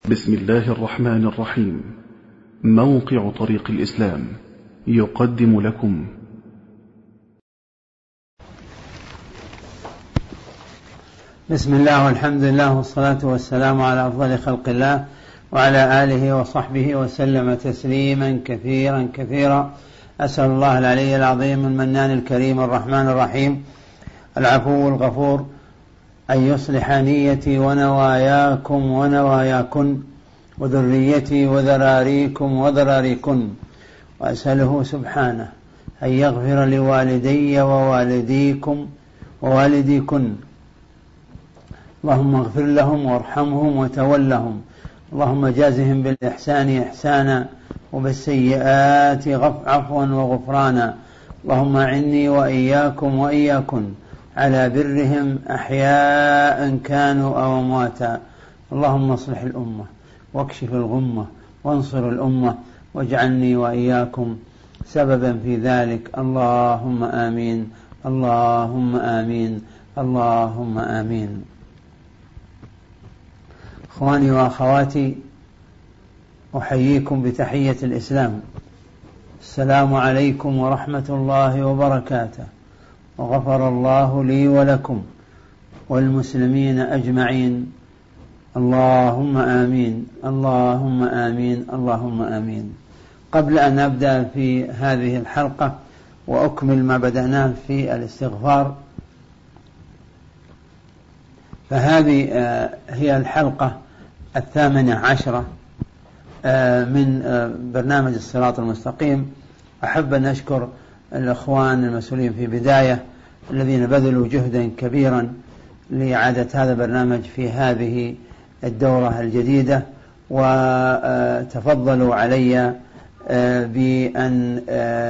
بسم الله الرحمن الرحيم. موقع طريق الإسلام يقدم لكم بسم الله والحمد لله والصلاة والسلام على أفضل خلق الله وعلى آله وصحبه وسلم تسليما كثيرا كثيرا. أسأل الله العلي العظيم المنان الكريم الرحمن الرحيم العفو الغفور أن يصلح نيتي ونواياكم ونواياكن وذريتي وذراريكم وذراريكن، وأسأله سبحانه أن يغفر لوالدي ووالديكم ووالديكن. اللهم اغفر لهم وارحمهم وتولهم، اللهم جازهم بالإحسان إحسانا وبالسيئات عفوا وغفرانا. اللهم أعني وإياكم وإياكن على برهم أحياء كانوا أو أمواتا. اللهم اصلح الأمة واكشف الغمة وانصر الأمة واجعلني وإياكم سببا في ذلك. اللهم آمين، اللهم آمين، اللهم آمين. إخواني وأخواتي، أحييكم بتحية الإسلام. السلام عليكم ورحمة الله وبركاته، وغفر الله لي ولكم والمسلمين أجمعين. اللهم آمين، اللهم آمين، اللهم آمين. قبل أن أبدأ في هذه الحلقة وأكمل ما بدأناه في الاستغفار، فهذه هي الحلقة 18 من برنامج الصراط المستقيم. أحب أن أشكر الأخوان المسؤولين في بداية الذين بذلوا جهدا كبيرا لإعادة هذا البرنامج في هذه الدورة الجديدة، وتفضلوا علي بأن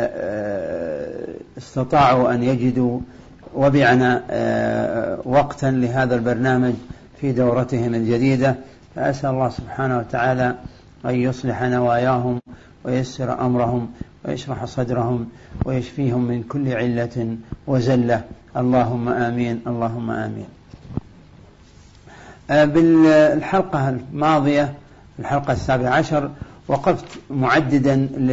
استطاعوا أن يجدوا وبعنا وقتا لهذا البرنامج في دورتهم الجديدة. فأسأل الله سبحانه وتعالى أن يصلح نواياهم وييسر أمرهم ويشرح صدرهم ويشفيهم من كل علة وزلة. اللهم آمين، اللهم آمين. بالحلقة الماضية، الحلقة 17، وقفت معددا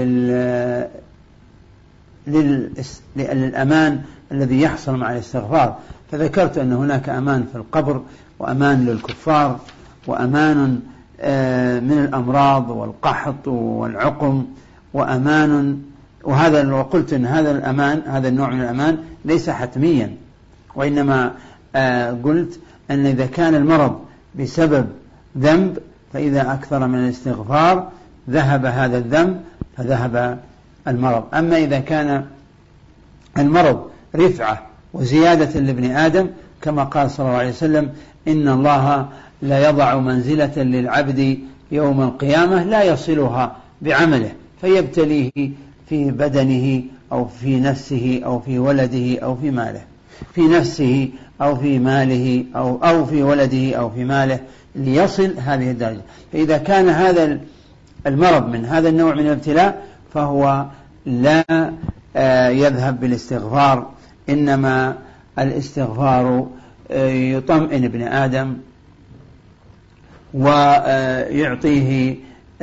للأمان الذي يحصل مع الاستغفار، فذكرت أن هناك أمان في القبر، وأمان للكفار، وأمان من الأمراض والقحط والعقم، وأمان، وقلت أن هذا الأمان، هذا النوع من الأمان ليس حتميا، وإنما قلت أن إذا كان المرض بسبب ذنب فإذا أكثر من الاستغفار ذهب هذا الذنب فذهب المرض. أما إذا كان المرض رفعة وزيادة لابن آدم، كما قال صلى الله عليه وسلم: إن الله لا يضع منزلة للعبد يوم القيامة لا يصلها بعمله فيبتليه في بدنه أو في نفسه أو في ولده أو في ماله، في نفسه أو في ماله أو في ولده أو في ماله ليصل هذه الدرجة. فإذا كان هذا المرض من هذا النوع من الابتلاء فهو لا يذهب بالاستغفار، إنما الاستغفار يطمئن ابن آدم ويعطيه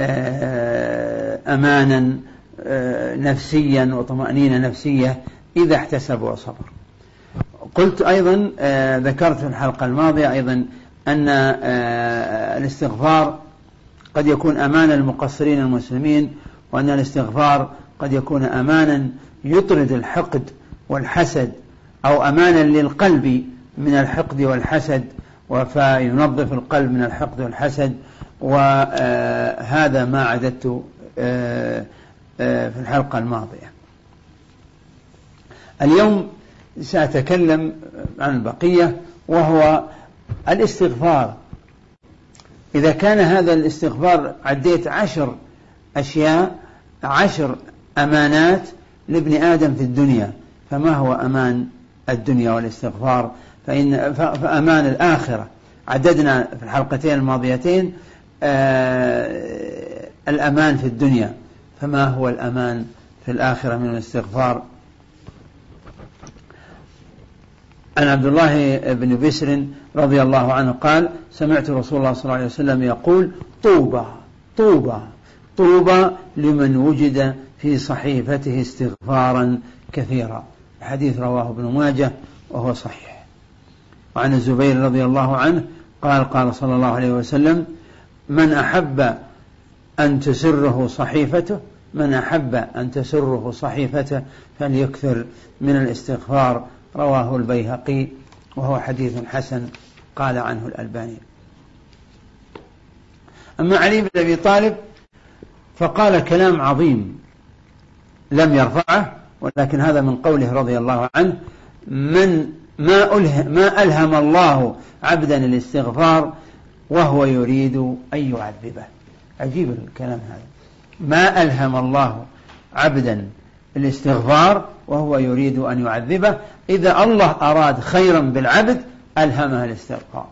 أمانا نفسيا وطمأنينة نفسية إذا احتسب وصبر. قلت أيضا، ذكرت في الحلقة الماضية أيضا أن الاستغفار قد يكون أمانا للمقصرين المسلمين، وأن الاستغفار قد يكون أمانا يطرد الحقد والحسد، أو أمانا للقلب من الحقد والحسد، فينظف القلب من الحقد والحسد. وهذا ما عددت في الحلقة الماضية. اليوم سأتكلم عن البقية، وهو الاستغفار. إذا كان هذا الاستغفار، عديت 10 أشياء، 10 أمانات لابن آدم في الدنيا، فما هو أمان الدنيا والاستغفار؟ فأمان الآخرة عددنا في الحلقتين الماضيتين الأمان في الدنيا، فما هو الأمان في الآخرة من الاستغفار؟ عن عبد الله بن بسر رضي الله عنه قال سمعت رسول الله صلى الله عليه وسلم يقول طوبى طوبى طوبى لمن وجد في صحيفته استغفارا كثيرا. الحديث رواه ابن ماجه وهو صحيح. وعن الزبير رضي الله عنه قال قال صلى الله عليه وسلم من أحب أن تسره صحيفته من أحب أن تسره صحيفته فليكثر من الاستغفار. رواه البيهقي وهو حديث حسن قال عنه الألباني. أما علي بن أبي طالب فقال كلام عظيم لم يرفعه، ولكن هذا من قوله رضي الله عنه من ما ألهم الله عبدا الاستغفار وهو يريد أن يعذبه. عجيب الكلام هذا، ما ألهم الله عبدا الاستغفار وهو يريد أن يعذبه. إذا الله أراد خيرا بالعبد ألهمه الاستغفار،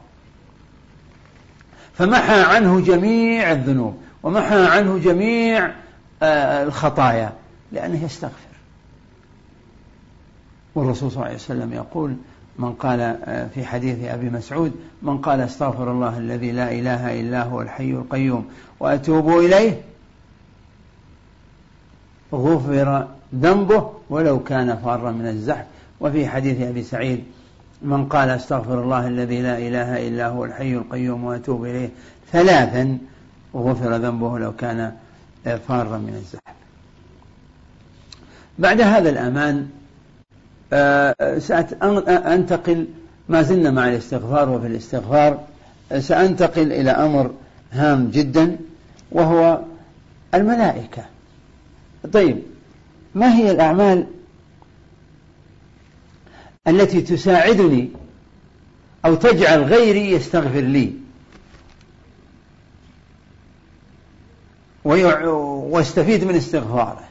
فمحى عنه جميع الذنوب ومحى عنه جميع الخطايا لأنه يستغفر. والرسول صلى الله عليه وسلم يقول من قال في حديث أبي مسعود من قال استغفر الله الذي لا إله إلا هو الحي القيوم وأتوب إليه غفر ذنبه ولو كان فارا من الزحف. وفي حديث أبي سعيد من قال استغفر الله الذي لا إله إلا هو الحي القيوم وأتوب إليه ثلاثا غفر ذنبه لو كان فارا من الزحف. بعد هذا الأمان سأنتقل، ما زلنا مع الاستغفار وفي الاستغفار سأنتقل إلى أمر هام جدا وهو الملائكة. طيب، ما هي الأعمال التي تساعدني أو تجعل غيري يستغفر لي واستفيد من استغفاره؟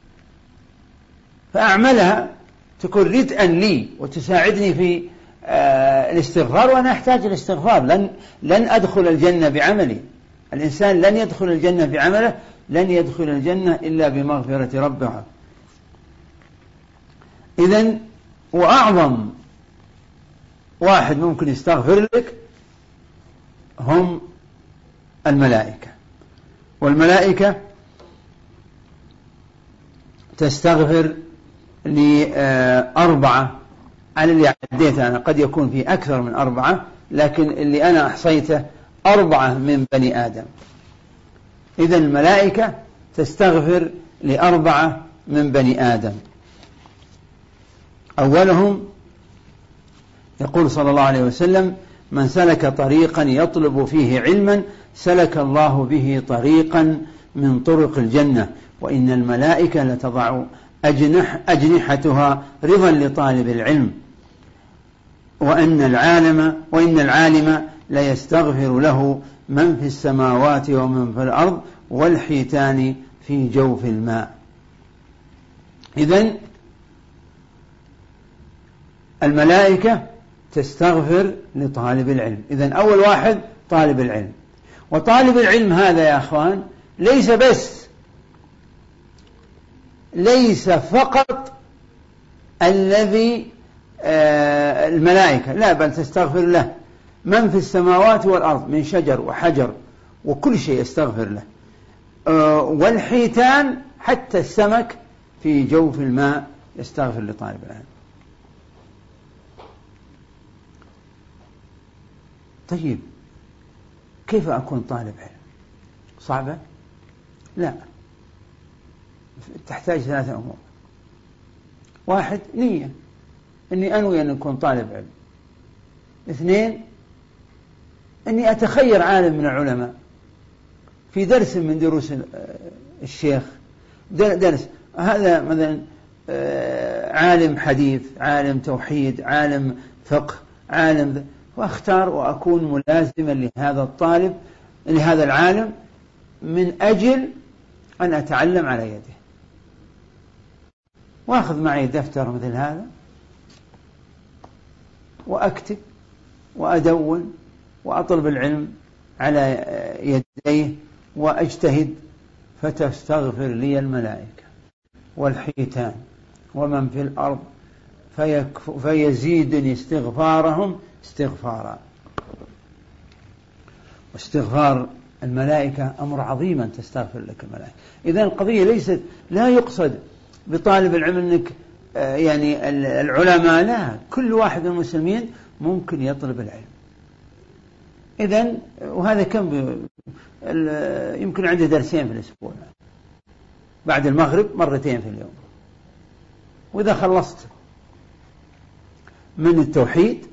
فأعملها تكون ردءا لي وتساعدني في الاستغفار، وأنا أحتاج الاستغفار. لن أدخل الجنة بعملي، الإنسان لن يدخل الجنة بعمله، لن يدخل الجنة إلا بمغفرة ربه. إذن وأعظم واحد ممكن يستغفر لك هم الملائكة. والملائكة تستغفر لأربعة على اللي عديته أنا، قد يكون في أكثر من أربعة، لكن اللي أنا أحصيته 4 من بني آدم. إذن الملائكة تستغفر ل4 من بني آدم. أولهم يقول صلى الله عليه وسلم من سلك طريقا يطلب فيه علما سلك الله به طريقا من طرق الجنة وإن الملائكة لتضع أجنحتها رضا لطالب العلم وإن العالم لا يستغفر له من في السماوات ومن في الأرض والحيتان في جوف الماء. إذن الملائكة تستغفر لطالب العلم. إذن أول واحد طالب العلم. وطالب العلم هذا يا أخوان ليس فقط الذي الملائكة، لا، بل تستغفر له من في السماوات والأرض من شجر وحجر وكل شيء يستغفر له، والحيتان حتى السمك في جوف الماء يستغفر لطالب العلم. طيب، كيف أكون طالب علم؟ صعبة؟ لا، تحتاج 3 أمور. 1 نية، إني أنوي أن أكون طالب علم. 2 إني أتخير عالم من العلماء في درس من دروس الشيخ، درس هذا مثلا عالم حديث، عالم توحيد، عالم فقه، عالم، وأختار وأكون ملازما لهذا العالم من أجل أن أتعلم على يده، وأخذ معي دفتر مثل هذا وأكتب وأدون وأطلب العلم على يديه وأجتهد، فتستغفر لي الملائكة والحيتان ومن في الأرض فيزيدني استغفارهم استغفارا. واستغفار الملائكة أمر عظيم أن تستغفر لك الملائكة. إذن القضية ليست، لا يقصد بطالب العلم أنك يعني العلماء، لا، كل واحد من المسلمين ممكن يطلب العلم. إذن وهذا كم يمكن عنده درسين في الأسبوع، بعد المغرب مرتين في اليوم. وإذا خلصت من التوحيد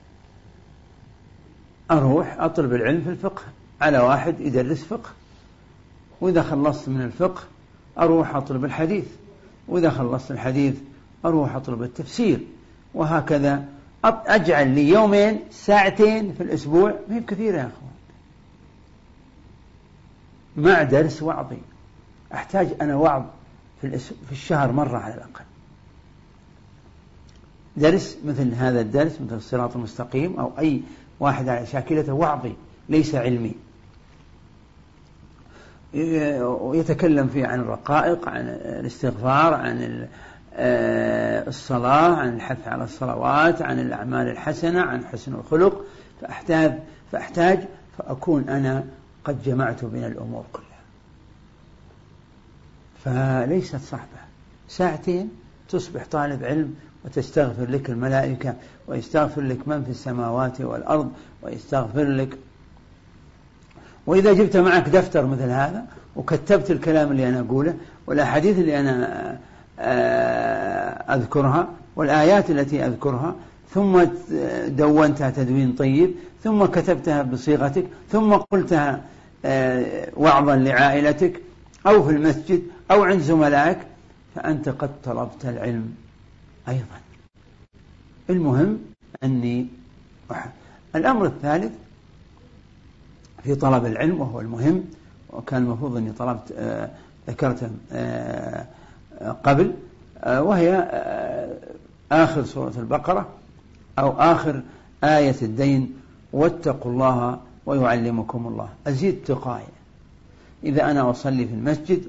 أروح أطلب العلم في الفقه على واحد يدرس فقه. وإذا خلصت من الفقه أروح أطلب الحديث. وإذا خلصت الحديث أروح أطلب التفسير. وهكذا أجعل لي يومين ساعتين في الأسبوع، ما هي كثيرة يا أخوان، مع درس وعظي. أحتاج أنا وعظ في الشهر مرة على الأقل، درس مثل هذا الدرس، مثل الصراط المستقيم أو أي واحد على شاكلته، وعظي ليس علمي، ويتكلم فيه عن الرقائق، عن الاستغفار، عن الصلاة، عن الحث على الصلوات، عن الأعمال الحسنة، عن حسن الخلق. فأحتاج فأكون أنا قد جمعت بين الأمور كلها. فليست صعبة، ساعتين تصبح طالب علم، وتستغفر لك الملائكة، ويستغفر لك من في السماوات والأرض، ويستغفر لك. وإذا جبت معك دفتر مثل هذا وكتبت الكلام اللي أنا أقوله والأحاديث اللي أنا أذكرها والآيات التي أذكرها، ثم دونتها تدوين طيب، ثم كتبتها بصيغتك، ثم قلتها وعظا لعائلتك أو في المسجد أو عند زملائك، فأنت قد طلبت العلم أيضا. المهم أني الأمر الثالث في طلب العلم، وهو المهم، وكان المفروض أني ذكرته قبل، وهي آخر سورة البقرة أو آخر آية الدين: واتقوا الله ويعلمكم الله. أزيد تقايا. إذا أنا أصلي في المسجد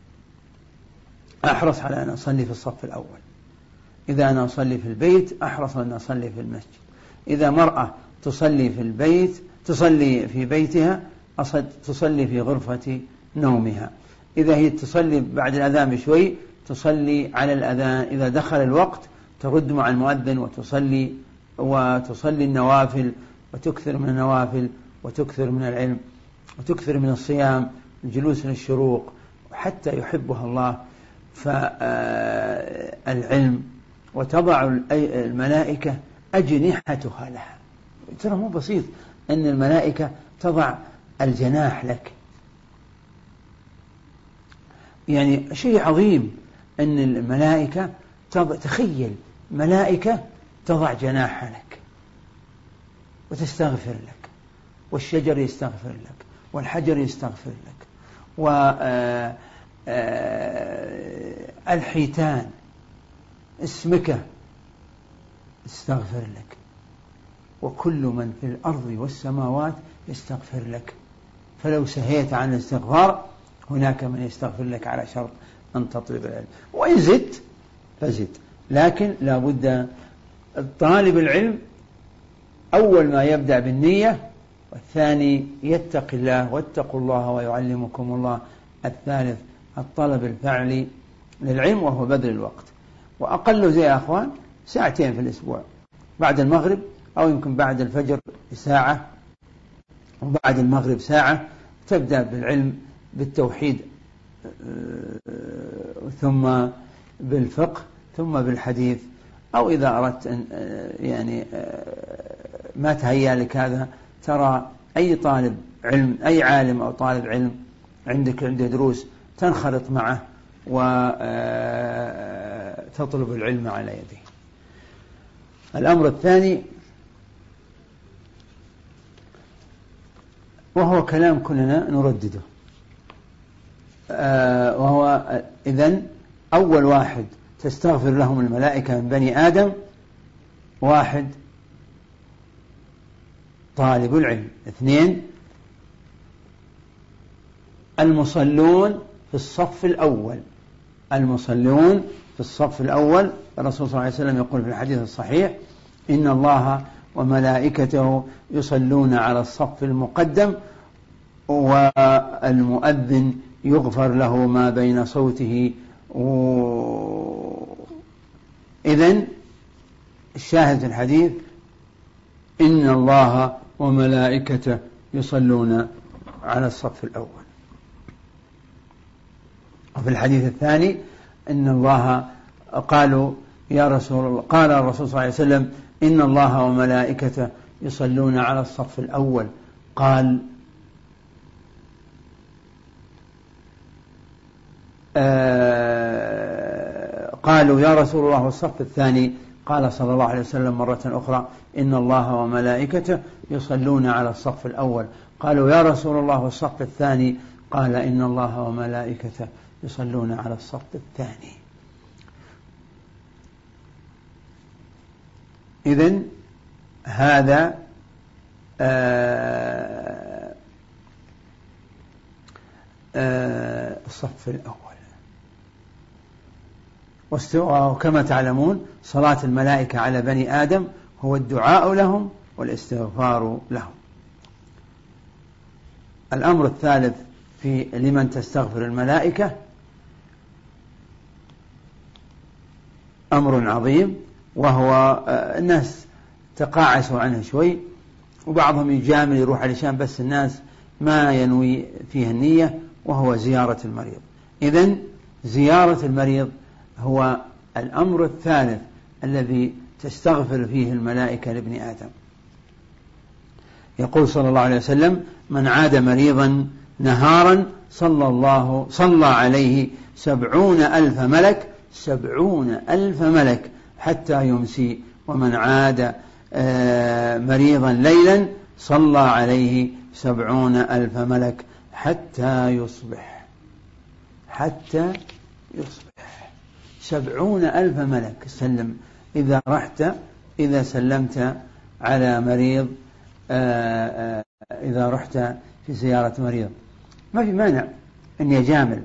أحرص على أن أصلي في الصف الأول. إذا أنا أصلي في البيت أحرص أن أصلي في المسجد. إذا مرأة تصلي في البيت، تصلي في بيتها، تصلي في غرفة نومها. إذا هي تصلي بعد الأذان بشوي تصلي على الأذان، إذا دخل الوقت ترد مع المؤذن وتصلي النوافل، وتكثر من النوافل، وتكثر من العلم، وتكثر من الصيام، الجلوس للشروق، حتى يحبها الله. فالعلم وتضع الملائكة أجنحتها لها. ترى مو بسيط أن الملائكة تضع الجناح لك، يعني شيء عظيم أن الملائكة تخيل ملائكة تضع جناحها لك وتستغفر لك، والشجر يستغفر لك، والحجر يستغفر لك، والحيتان اسمك يستغفر لك، وكل من في الأرض والسماوات يستغفر لك. فلو سهيت عن الاستغفار هناك من يستغفر لك على شرط أن تطلب العلم. وإن زدت فزد، لكن لا بد طالب العلم أول ما يبدأ بالنية، والثاني يتقي الله، واتقوا الله ويعلمكم الله، الثالث الطلب الفعلي للعلم وهو بذل الوقت. وأقل زي يا أخوان ساعتين في الأسبوع، بعد المغرب أو يمكن بعد الفجر ساعة، وبعد المغرب ساعة، تبدأ بالعلم بالتوحيد، ثم بالفقه، ثم بالحديث. أو إذا أردت أن يعني ما تهيأ لك هذا، ترى أي طالب علم، أي عالم أو طالب علم عنده دروس، تنخرط معه وتطلب العلم على يده. الأمر الثاني، وهو كلام كلنا نردده، وهو إذن أول واحد تستغفر لهم الملائكة من بني آدم، واحد طالب العلم، اثنين المصلون في الصف الأول، المصلون في الصف الأول. الرسول صلى الله عليه وسلم يقول في الحديث الصحيح: إن الله وملائكته يصلون على الصف المقدم والمؤذن يغفر له ما بين صوته. إذن الشاهد في الحديث: إن الله وملائكته يصلون على الصف الأول. وفي الحديث الثاني: إن الله قالوا يا رسول الله، قال الرسول صلى الله عليه وسلم: إن الله وملائكته يصلون على الصف الأول. قالوا يا رسول الله والصف الثاني؟ قال صلى الله عليه وسلم مرة أخرى: إن الله وملائكته يصلون على الصف الأول. قالوا يا رسول الله والصف الثاني؟ قال: إن الله وملائكته يصلون على الصف الثاني. إذن هذا الصف الأول. وكما تعلمون صلاة الملائكة على بني آدم هو الدعاء لهم والاستغفار لهم. الأمر الثالث في لمن تستغفر الملائكة أمر عظيم، وهو الناس تقاعسوا عنه شوي، وبعضهم يجامل يروح علشان بس الناس ما ينوي فيه النية، وهو زيارة المريض. إذن زيارة المريض هو الأمر الثالث الذي تستغفر فيه الملائكة لابن آدم. يقول صلى الله عليه وسلم: من عاد مريضا نهارا صلى عليه 70,000 ملك، 70,000 ملك حتى يمسي. ومن عاد مريضا ليلا صلى عليه 70,000 ملك حتى يصبح. 70,000 ملك سلم. إذا سلمت على مريض، إذا رحت في زيارة مريض، ما في مانع أن يجامل،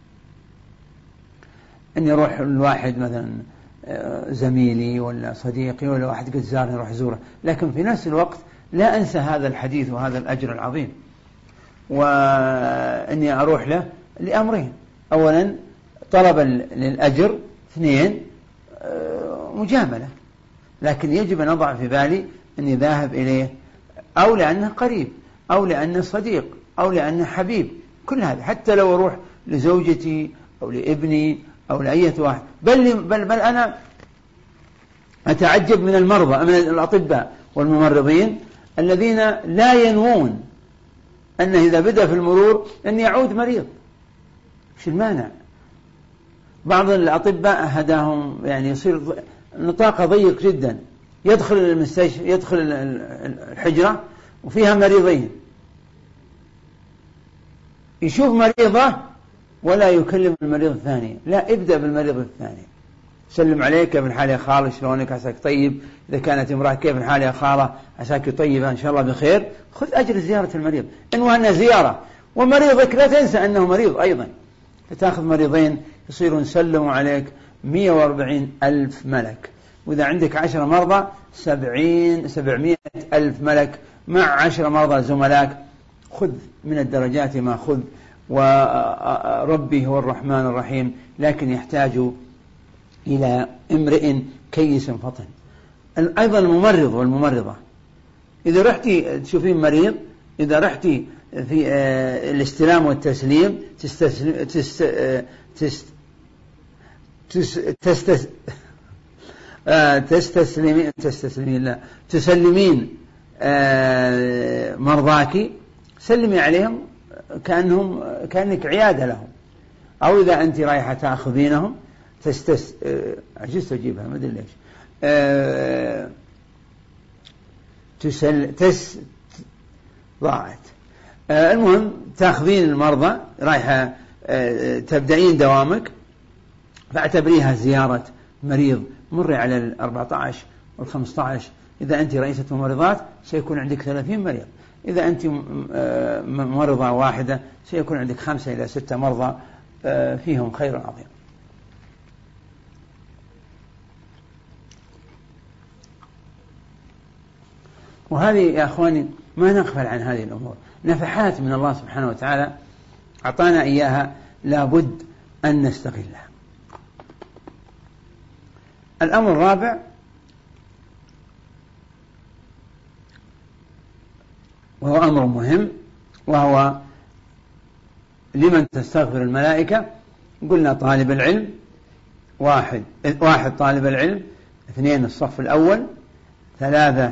أن يروح الواحد مثلا زميلي ولا صديقي ولا واحد قد زارني يروح زوره، لكن في نفس الوقت لا أنسى هذا الحديث وهذا الأجر العظيم، وأني أروح له لأمرين: أولا طلبا للأجر، اثنين مجاملة. لكن يجب أن أضع في بالي أني ذاهب إليه أو لأنه قريب أو لأنه صديق أو لأنه حبيب. كل هذا حتى لو أروح لزوجتي أو لابني أو لأية واحد. بل أنا أتعجب من المرضى، من الأطباء والممرضين الذين لا ينوون أنه إذا بدأ في المرور أن يعود مريض. شو المانع؟ بعض الأطباء هداهم يعني يصير نطاقه ضيق جدا، يدخل المستشفى، يدخل الحجرة وفيها مريضين، يشوف مريضة ولا يكلم المريض الثاني، لا، ابدأ بالمريض الثاني. سلم عليك، كيف الحال يا خالة، شلونك، عساك طيب. إذا كانت امرأة: كيف الحال يا خالة، عساك طيبة، إن شاء الله بخير. خذ أجر زيارة المريض، إنه أنها زيارة. ومريضك لا تنسى أنه مريض أيضا. فتأخذ مريضين يصيرون سلموا عليك 140,000 ملك، وإذا عندك 10 مرضى 700,000 ملك مع 10 مرضى زملاك. خذ من الدرجات ما خذ، وربي هو الرحمن الرحيم، لكن يحتاج إلى امرئ كيس فطن. أيضا الممرض والممرضة، إذا رحتي تشوفين مريض، إذا رحتي في الاستلام والتسليم تسلمين مرضاك، سلمي عليهم كأنك عيادة لهم. أو إذا أنت رايحة تأخذينهم عجزت أجيبها ما أدري ليش، ضاعت. المهم تأخذين المرضى، رايحة تبدأين دوامك، فاعتبريها زيارة مريض. مري على 14 وال15. إذا أنت رئيسة ممرضات سيكون عندك 30 مريض. إذا أنت ممرضة واحدة سيكون عندك 5 إلى 6 مرضى فيهم خير عظيم. وهذه يا أخواني ما نغفل عن هذه الأمور، نفحات من الله سبحانه وتعالى أعطانا إياها لابد أن نستغلها. الأمر الرابع وهو أمر مهم، وهو لمن تستغفر الملائكة. قلنا طالب العلم، واحد طالب العلم، 2 الصف الأول، 3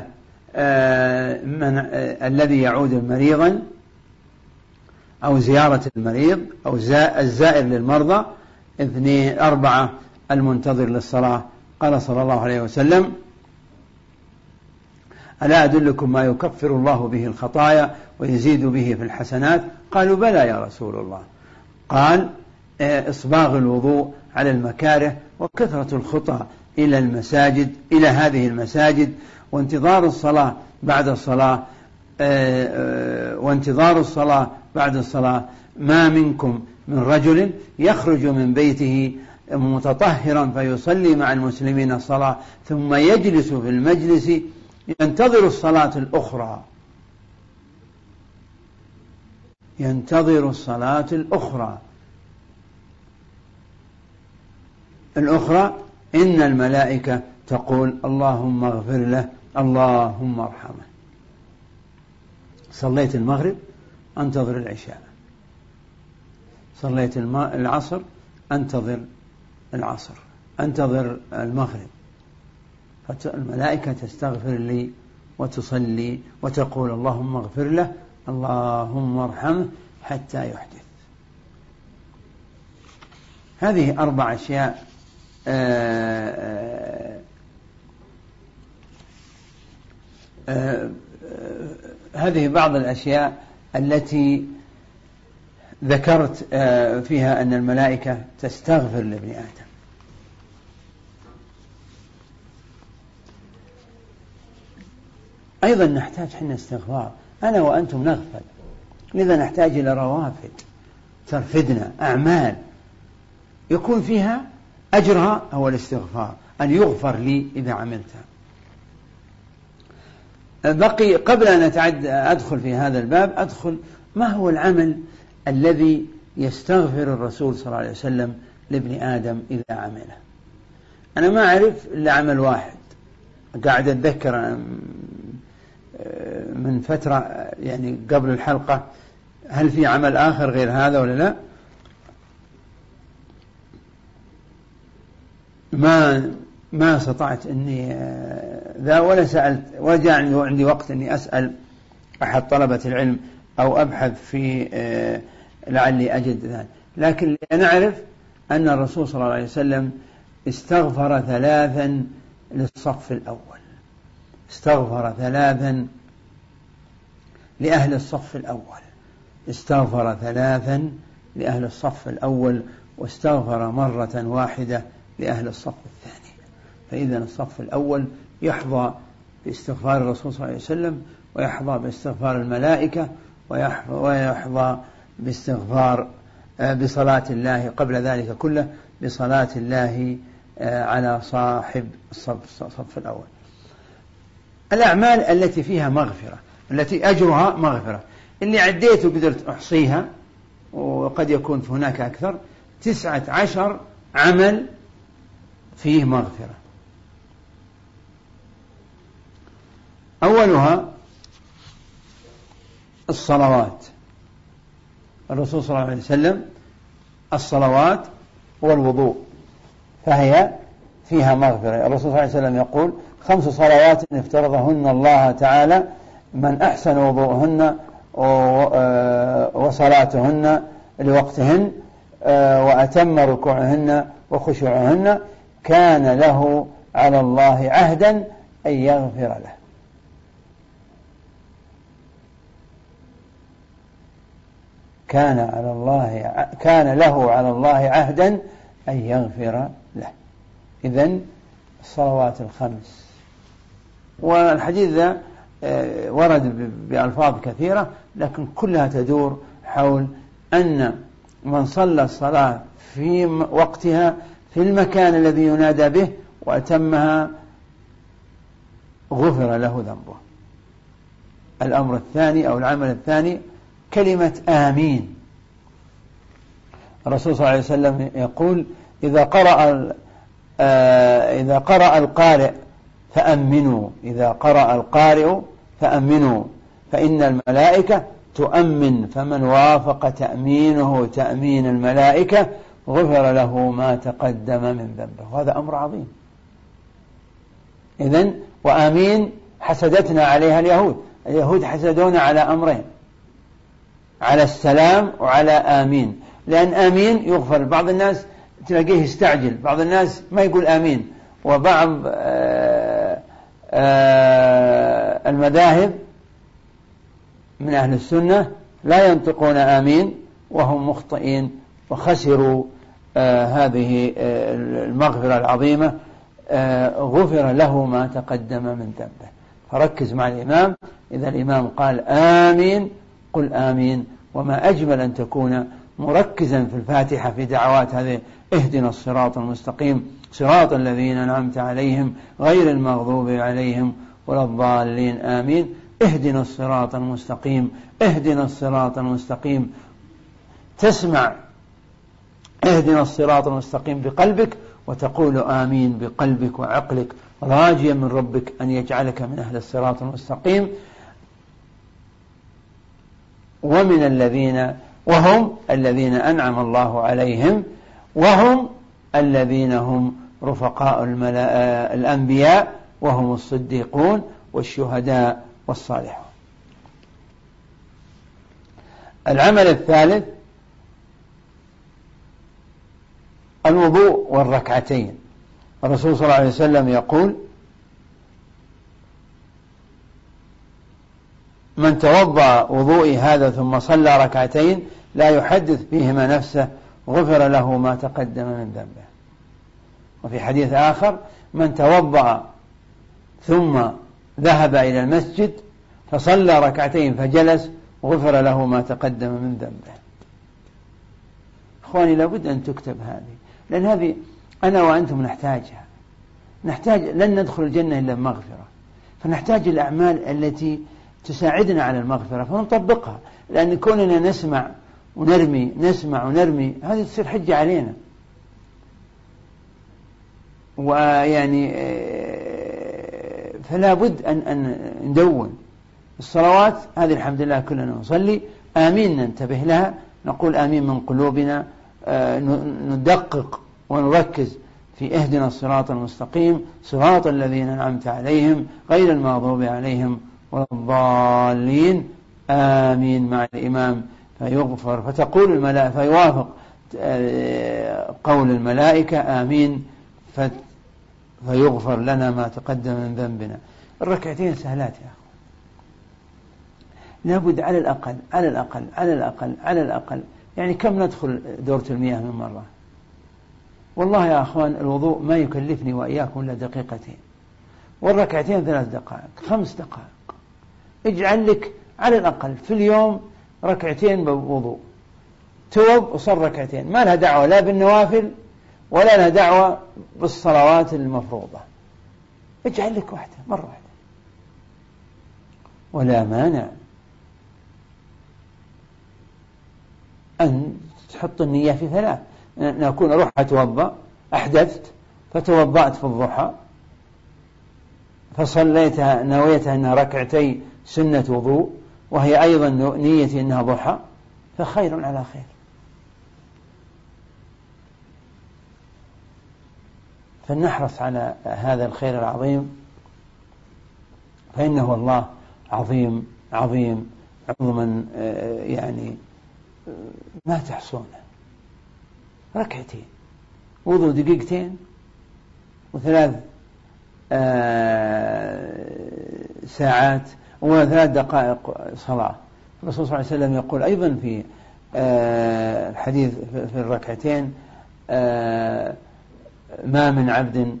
الذي يعود مريضا أو زيارة المريض أو الزائر للمرضى، 4 المنتظر للصلاة. قال صلى الله عليه وسلم: ألا أدلكم ما يكفر الله به الخطايا ويزيد به في الحسنات؟ قالوا: بلى يا رسول الله. قال: إصباغ الوضوء على المكاره، وكثرة الخطى إلى المساجد، إلى هذه المساجد، وانتظار الصلاة بعد الصلاة. ما منكم من رجل يخرج من بيته متطهرا فيصلي مع المسلمين الصلاة ثم يجلس في المجلس ينتظر الصلاة الأخرى إن الملائكة تقول: اللهم اغفر له، اللهم ارحمه. صليت المغرب انتظر العشاء، صليت العصر انتظر العصر، انتظر المغرب، فالملائكة تستغفر لي وتصلي وتقول: اللهم اغفر له، اللهم ارحمه، حتى يحدث. هذه 4 أشياء هذه بعض الأشياء التي ذكرت فيها أن الملائكة تستغفر لابن آدم. أيضا نحتاج حين استغفار، أنا وأنتم نغفل، لذا نحتاج إلى روافد ترفدنا، أعمال يكون فيها أجرها هو الاستغفار، أن يغفر لي إذا عملتها. بقي قبل أن أدخل في هذا الباب، أدخل ما هو العمل الذي يستغفر الرسول صلى الله عليه وسلم لابن آدم إذا عمله. أنا ما أعرف إلا عمل واحد، قاعد أتذكر من فترة يعني قبل الحلقة، هل في عمل آخر غير هذا ولا لا؟ ما استطعت أني ذا ولا سألت، ولا جاء عندي وقت أني أسأل أحد طلبة العلم أو أبحث في لعلي أجد ذلك. لكن نعرف أن الرسول صلى الله عليه وسلم استغفر 3 للصف الأول، استغفر 3 لأهل الصف الأول، استغفر 3 لأهل الصف الأول، واستغفر مرة واحدة لأهل الصف الثاني. فإذا الصف الأول يحظى باستغفار الرسول صلى الله عليه وسلم، ويحظى باستغفار الملائكة، ويحظى باستغفار بصلاة الله قبل ذلك كله، بصلاة الله على صاحب الصف الأول. الأعمال التي فيها مغفرة، التي أجرها مغفرة، اللي عديته قدرت أحصيها، وقد يكون هناك أكثر، 19 عمل فيه مغفرة. أولها الصلوات. الرسول صلى الله عليه وسلم الصلوات والوضوء فهي فيها مغفرة. الرسول صلى الله عليه وسلم يقول: 5 صلوات افترضهن الله تعالى، من أحسن وضوءهن وصلاتهن لوقتهن وأتم ركوعهن وخشوعهن كان له على الله عهدا أن يغفر له. كان له على الله عهدا أن يغفر له. إذن الصلوات ال5. والحديث ذا ورد بألفاظ كثيرة، لكن كلها تدور حول أن من صلى الصلاة في وقتها في المكان الذي ينادى به وأتمها غفر له ذنبه. الأمر الثاني أو العمل الثاني كلمة آمين. الرسول صلى الله عليه وسلم يقول إذا قرأ القارئ فأمنوا، إذا قرأ القارئ فأمنوا، فإن الملائكة تؤمن، فمن وافق تأمينه تأمين الملائكة غفر له ما تقدم من ذنبه. وهذا أمر عظيم. إذن وآمين حسدتنا عليها اليهود حسدونا على أمرين، على السلام وعلى آمين، لأن آمين يغفر. بعض الناس تلاقيه يستعجل، بعض الناس ما يقول آمين، وبعض المذاهب من أهل السنة لا ينطقون آمين وهم مخطئين وخسروا هذه المغفرة العظيمة، غفر له ما تقدم من ذنبه. فركز مع الإمام، إذا الإمام قال آمين قل آمين. وما أجمل أن تكون مركزا في الفاتحة في دعوات هذه: اهدنا الصراط المستقيم صراط الذين أنعمت عليهم غير المغضوب عليهم ولا الضالين آمين. اهدنا الصراط المستقيم، اهدنا الصراط المستقيم. تسمع اهدنا الصراط المستقيم بقلبك وتقول آمين بقلبك وعقلك، راجيا من ربك أن يجعلك من أهل الصراط المستقيم. وهم الذين أنعم الله عليهم، وهم الذين هم رفقاء الأنبياء، وهم الصديقون والشهداء والصالحون. العمل الثالث الوضوء والركعتين. الرسول صلى الله عليه وسلم يقول: من توضأ وضوئي هذا ثم صلى ركعتين لا يحدث فيهما نفسه غفر له ما تقدم من ذنبه. وفي حديث آخر: من توضأ ثم ذهب إلى المسجد فصلى ركعتين فجلس غفر له ما تقدم من ذنبه. أخواني، لابد أن تكتب هذه، لأن هذه أنا وأنتم نحتاجها. لن ندخل الجنة إلا بمغفرة، فنحتاج الأعمال التي تساعدنا على المغفرة فنطبقها، لأن كوننا نسمع ونرمي هذه تصير حجة علينا. ويعني فلا بد أن ندون الصلوات هذه. الحمد لله كلنا نصلي، آمين ننتبه لها، نقول آمين من قلوبنا، ندقق ونركز في اهدنا الصراط المستقيم صراط الذين أنعمت عليهم غير المغضوب عليهم ولا الضالين آمين مع الإمام فيغفر. فتقول الملائكة فيوافق قول الملائكة آمين فيغفر لنا ما تقدم من ذنبنا. الركعتين سهلات يا أخوان، لابد على الأقل يعني كم ندخل دورة المياه من مرة؟ والله يا أخوان الوضوء ما يكلفني وإياكم إلا دقيقتين، والركعتين 3 دقائق 5 دقائق. اجعل لك على الأقل في اليوم ركعتين بوضوء، توب وصل ركعتين، ما لها دعوة لا بالنوافل ولا لها دعوة بالصلوات المفروضة. اجعل لك مرة واحدة، ولا مانع أن تحط النية في 3. نكون أروح أتوضأ، أحدثت فتوضأت في الضحى فصليتها نويتها أنها ركعتي سنة وضوء وهي أيضا نيتي أنها ضحى، فخير على خير. فلنحرص على هذا الخير العظيم، فإنه الله عظيم عظما يعني ما تحصونه. ركعتين وضوء 2 و3 ساعات و3 دقائق صلاة. الرسول صلى الله عليه وسلم يقول أيضا في الحديث في الركعتين: ما من عبد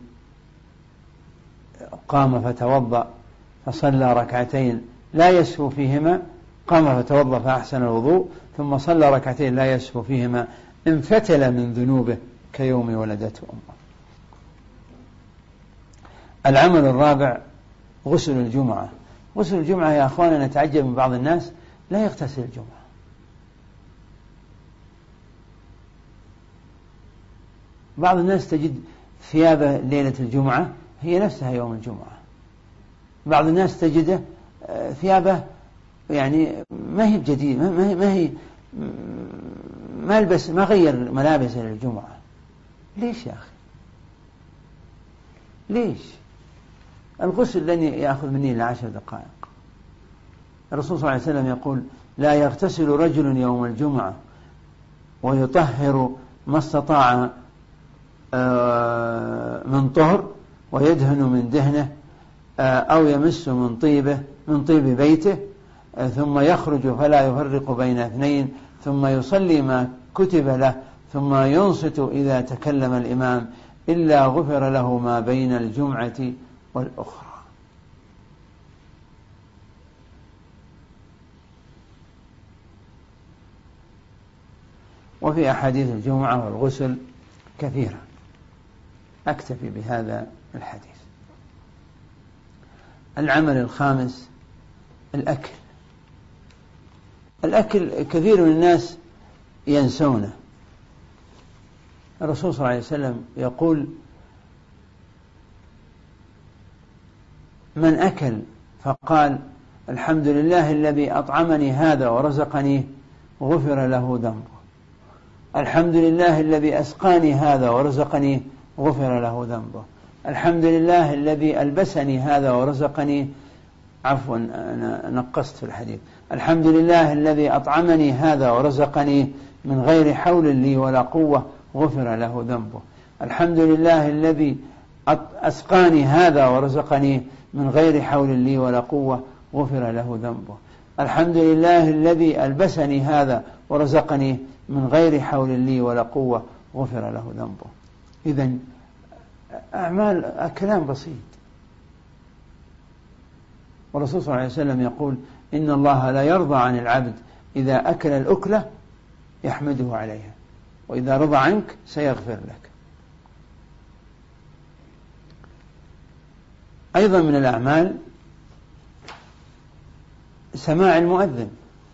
قام فتوضأ فصلى ركعتين لا يسهو فيهما، قام فتوضأ فأحسن الوضوء ثم صلى ركعتين لا يسهو فيهما انفتل من ذنوبه كيوم ولدته أمه. العمل الرابع غسل الجمعة. غسل الجمعة يا أخوانا نتعجب من بعض الناس لا يغتسل الجمعة. بعض الناس تجد ثيابه ليلة الجمعة هي نفسها يوم الجمعة. بعض الناس تجده ثيابه يعني ما هي بجديد، ما غير ملابسه للجمعة. ليش يا أخي؟ ليش؟ الغسل لن يأخذ مني إلا 10 دقائق. الرسول صلى الله عليه وسلم يقول لا يغتسل رجل يوم الجمعة ويطهر ما استطاع من طهر ويدهن من دهنه أو يمس من طيب بيته ثم يخرج فلا يفرق بين اثنين ثم يصلي ما كتب له ثم ينصت إذا تكلم الإمام إلا غفر له ما بين الجمعة والأخرى. وفي أحاديث الجمعة والغسل كثيرة، أكتفي بهذا الحديث. العمل الخامس الأكل كثير من الناس ينسونه. الرسول صلى الله عليه وسلم يقول من أكل فقال الحمد لله الذي أطعمني هذا ورزقني غفر له ذنبه، الحمد لله الذي أسقاني هذا ورزقني غفر له ذنبه، الحمد لله الذي ألبسني هذا ورزقني عفوا أنا نقصت في الحديث، الحمد لله الذي أطعمني هذا ورزقني من غير حول لي ولا قوة غفر له ذنبه، الحمد لله الذي أسقاني هذا ورزقني من غير حول لي ولا قوة غفر له ذنبه، الحمد لله الذي ألبسني هذا ورزقني من غير حول لي ولا قوة غفر له ذنبه. إذن أعمال كلام بسيط. والرسول صلى الله عليه وسلم يقول إن الله لا يرضى عن العبد إذا أكل الأكلة يحمده عليها، وإذا رضى عنك سيغفر لك. أيضا من الأعمال سماع المؤذن.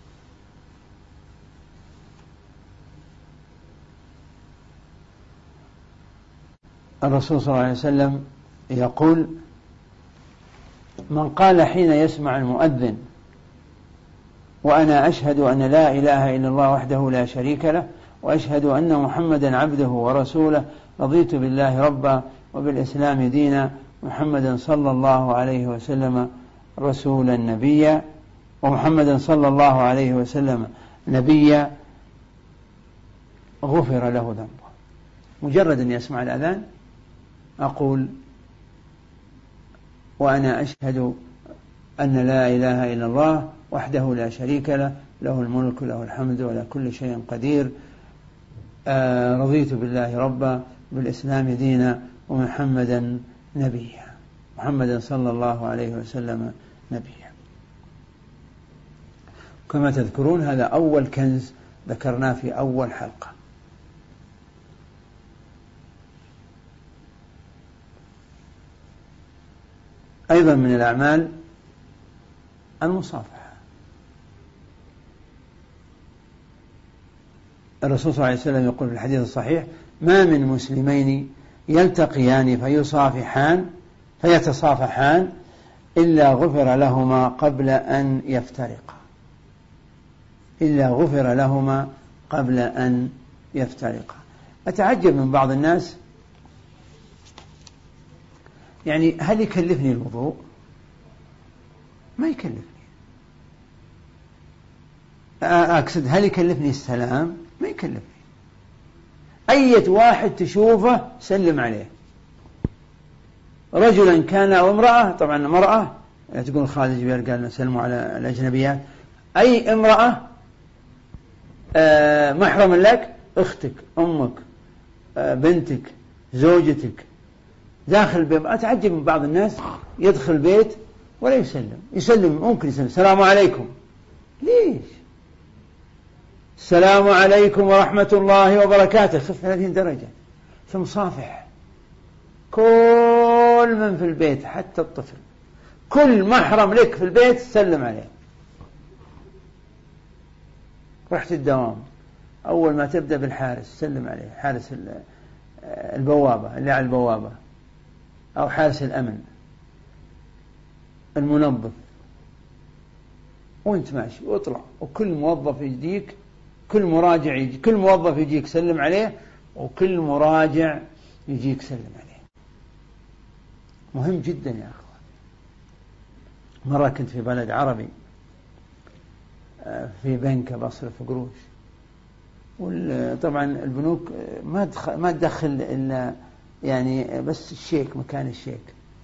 الرسول صلى الله عليه وسلم يقول من قال حين يسمع المؤذن وأنا أشهد أن لا إله إلا الله وحده لا شريك له وأشهد أن محمدا عبده ورسوله رضيت بالله ربا وبالإسلام دينا محمدا صلى الله عليه وسلم رسولا نبيا ومحمدا صلى الله عليه وسلم نبيا غفر له ذنبه. مجرد أن يسمع الأذان أقول وأنا أشهد أن لا إله إلا الله وحده لا شريك له له الملك له الحمد ولا كل شيء قدير رضيت بالله ربا بالإسلام دينا ومحمدا نبيا محمدا صلى الله عليه وسلم نبيا. كما تذكرون هذا أول كنز ذكرناه في أول حلقة. أيضا من الأعمال المصافحة. الرسول صلى الله عليه وسلم يقول في الحديث الصحيح ما من مسلمين يلتقيان فيتصافحان إلا غفر لهما قبل أن يفترقا أتعجب من بعض الناس يعني هل يكلفني الوضوء؟ ما يكلفني. أقصد هل يكلفني السلام؟ ما يكلفني. أي واحد تشوفه سلم عليه، رجلا كان أو امرأة. طبعا امرأة لا تقول خالد جبير قال نسلموا على الأجنبيات. أي امرأة محرم لك، أختك، أمك، بنتك، زوجتك، داخل بيت. أتعجب من بعض الناس يدخل بيت ولا يسلم ممكن يسلم السلام عليكم. ليش؟ السلام عليكم ورحمة الله وبركاته، خف 30 درجة ثم صافح كل من في البيت حتى الطفل. كل محرم لك في البيت سلم عليه. رحت الدوام، أول ما تبدأ بالحارس سلم عليه، حارس البوابة اللي على البوابة، أو حارس الأمن، المنظف، وانت ماشي واطلع، وكل موظف يجيك، كل مراجع يجي، كل موظف يجيك سلم عليه، وكل مراجع يجيك سلم عليه. مهم جدا يا أخوان. مرة كنت في بلد عربي في بنك بصرف قروش، طبعا البنوك ما تدخل إلا يعني بس الشيك، مكان الشيك.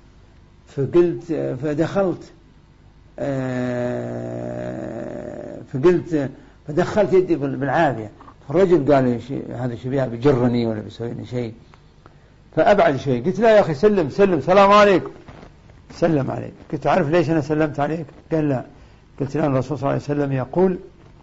فدخلت يدي بالعافية، فالرجل قال لي هذا شبيه بيجرني ولا بيسويني شيء، فأبعد شوي. قلت لا يا أخي سلم، سلام عليكم. سلم عليك. قلت عارف ليش أنا سلمت عليك؟ قال لا. قلت لأن الرسول صلى الله عليه وسلم يقول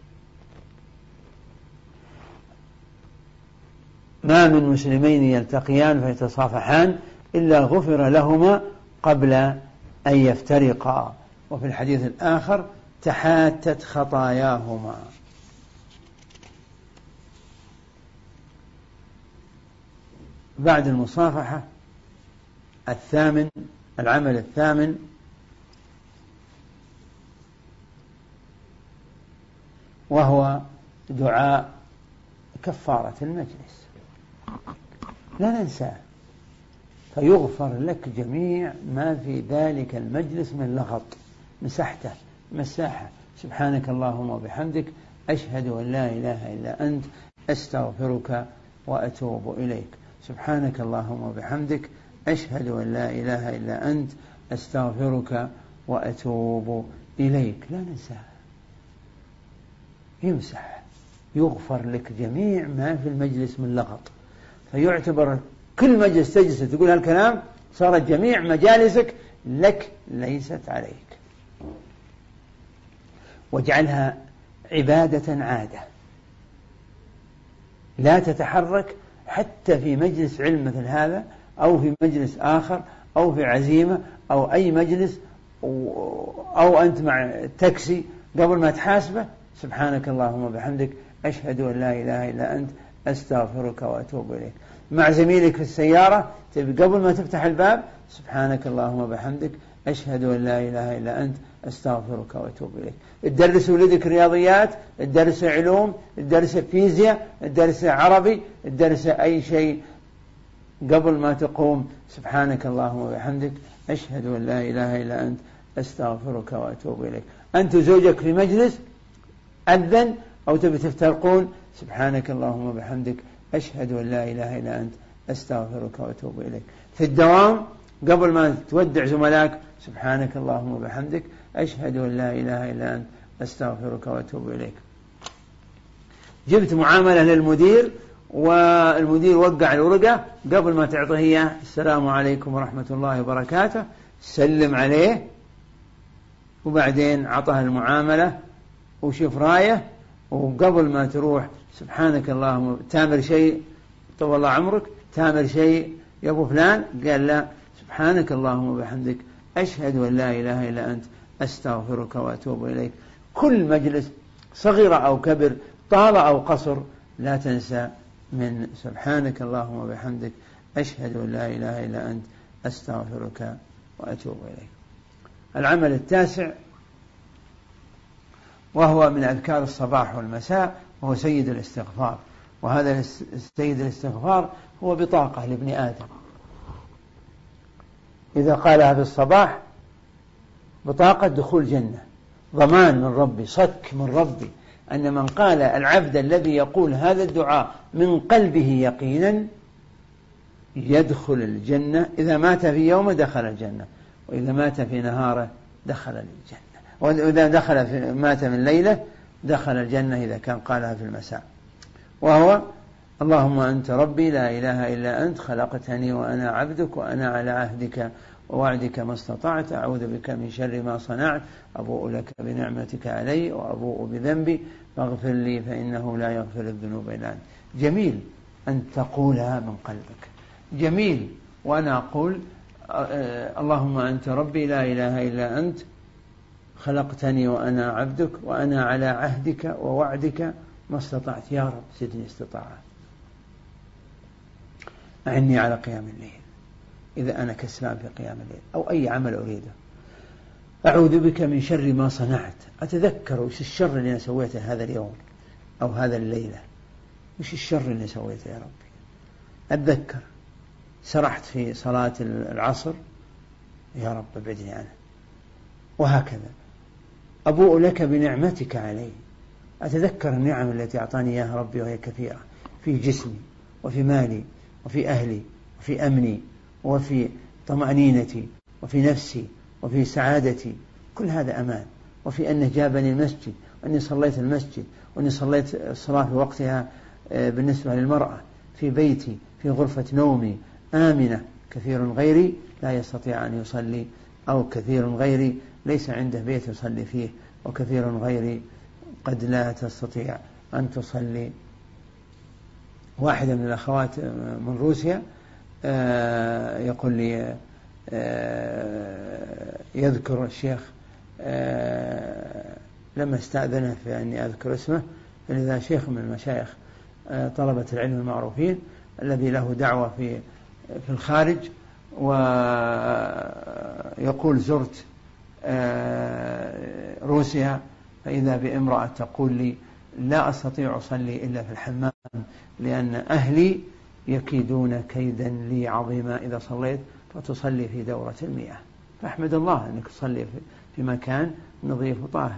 ما من مسلمين يلتقيان فيتصافحان إلا غفر لهما قبل أن يفترقا. وفي الحديث الآخر تحاتت خطاياهما. بعد المصافحة العمل الثامن وهو دعاء كفارة المجلس، لا ننساه، فيغفر لك جميع ما في ذلك المجلس من لغط، مسحته مساحة. سبحانك اللهم وبحمدك أشهد أن لا إله إلا أنت أستغفرك وأتوب إليك. سبحانك اللهم وبحمدك أشهد أن لا إله إلا أنت أستغفرك وأتوب إليك. لا ننساه، يمسح، يغفر لك جميع ما في المجلس من لغط، فيعتبر كل مجلس تجلس تقول هالكلام صارت جميع مجالسك لك ليست عليك. واجعلها عبادة عادة، لا تتحرك حتى في مجلس علم مثل هذا، أو في مجلس آخر، أو في عزيمة، أو أي مجلس، أو أنت مع تاكسي، قبل ما تحاسبه سبحانك اللهم وبحمدك أشهد أن لا إله إلا أنت أستغفرك وأتوب إليك. مع زميلك في السيارة قبل ما تفتح الباب سبحانك اللهم وبحمدك أشهد أن لا إله إلا أنت أستغفرك وأتوب إليك. تدرس ولدك رياضيات، تدرس علوم، تدرس فيزياء، تدرس عربي، تدرس أي شيء، قبل ما تقوم سبحانك اللهم وبحمدك أشهد أن لا إله إلا أنت أستغفرك وأتوب إليك. أنت وزوجك في مجلس أذن أو تبي تفترقون سبحانك اللهم وبحمدك أشهد أن لا إله إلا أنت أستغفرك وأتوب إليك. في الدوام قبل ما تودع زملائك سبحانك اللهم وبحمدك أشهد أن لا إله إلا أنت أستغفرك وأتوب إليك. جبت معاملة للمدير والمدير وقع الورقة، قبل ما تعطيه إياه السلام عليكم ورحمة الله وبركاته سلم عليه، وبعدين عطاه المعاملة وشوف رايه، وقبل ما تروح سبحانك اللهم تامر شيء طول الله عمرك، تامر شيء يا أبو فلان، قال لا سبحانك اللهم وبحمدك أشهد أن لا إله إلا أنت أستغفرك وأتوب إليك. كل مجلس صغير أو كبر، طال أو قصر، لا تنسى من سبحانك اللهم وبحمدك أشهد أن لا إله إلا أنت أستغفرك وأتوب إليك. العمل التاسع وهو من أذكار الصباح والمساء، وهو سيد الاستغفار. وهذا سيد الاستغفار هو بطاقة لابن آدم، إذا قالها في الصباح بطاقة دخول جنة، ضمان من ربي، صك من ربي أن من قال العبد الذي يقول هذا الدعاء من قلبه يقينا يدخل الجنة. إذا مات في يومه دخل الجنة، وإذا مات في نهاره دخل الجنة، وإذا مات من ليلة دخل الجنة إذا كان قالها في المساء. وهو اللهم أنت ربي لا إله إلا أنت خلقتني وأنا عبدك وأنا على عهدك ووعدك ما استطعت أعوذ بك من شر ما صنعت أبوء لك بنعمتك علي وأبوء بذنبي فاغفر لي فإنه لا يغفر الذنوب إلا أنت. جميل أن تقولها من قلبك، جميل وأنا أقول اللهم أنت ربي لا إله إلا أنت خلقتني وأنا عبدك وأنا على عهدك ووعدك ما استطعت، يا رب زدني استطاعة، أعني على قيام الليل إذا أنا كسلان في قيام الليل أو أي عمل أريده، أعوذ بك من شر ما صنعت، أتذكر وش الشر اللي أنا سويته هذا اليوم أو هذا الليلة، وش الشر اللي سويته يا ربي، أتذكر سرحت في صلاة العصر يا رب ابعدني عنه، وهكذا أبوء لك بنعمتك علي، أتذكر النعم التي أعطاني إياها ربي وهي كثيرة في جسمي وفي مالي وفي أهلي وفي أمني وفي طمأنينتي وفي نفسي وفي سعادتي، كل هذا أمان، وفي أنه جابني المسجد وأني صليت المسجد وأني صليت الصلاة في وقتها بالنسبة للمرأة في بيتي في غرفة نومي آمنة، كثير غيري لا يستطيع أن يصلي، أو كثير غيري ليس عنده بيت يصلي فيه، وكثير غيري قد لا تستطيع أن تصلي. واحدة من الأخوات من روسيا يقول لي يذكر الشيخ لما استأذنه في أني أذكر اسمه، لذا شيخ من المشايخ طلبة العلم المعروفين الذي له دعوة في الخارج، ويقول زرت روسيا فإذا بامرأة تقول لي لا أستطيع أصلي إلا في الحمام لأن أهلي يكيدون كيدا لي عظيما إذا صليت، فتصلي في دورة المياه، فأحمد الله أنك تصلي في مكان نظيف وطاهر.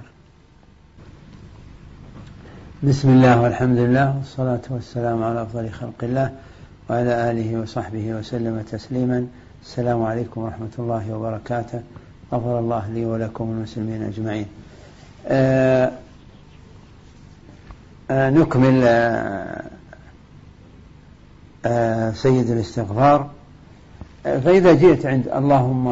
بسم الله والحمد لله والصلاة والسلام على أفضل خلق الله وعلى آله وصحبه وسلم تسليما. السلام عليكم ورحمة الله وبركاته، غفر الله لي ولكم المسلمين أجمعين. نكمل سيد الاستغفار. فإذا جئت عند اللهم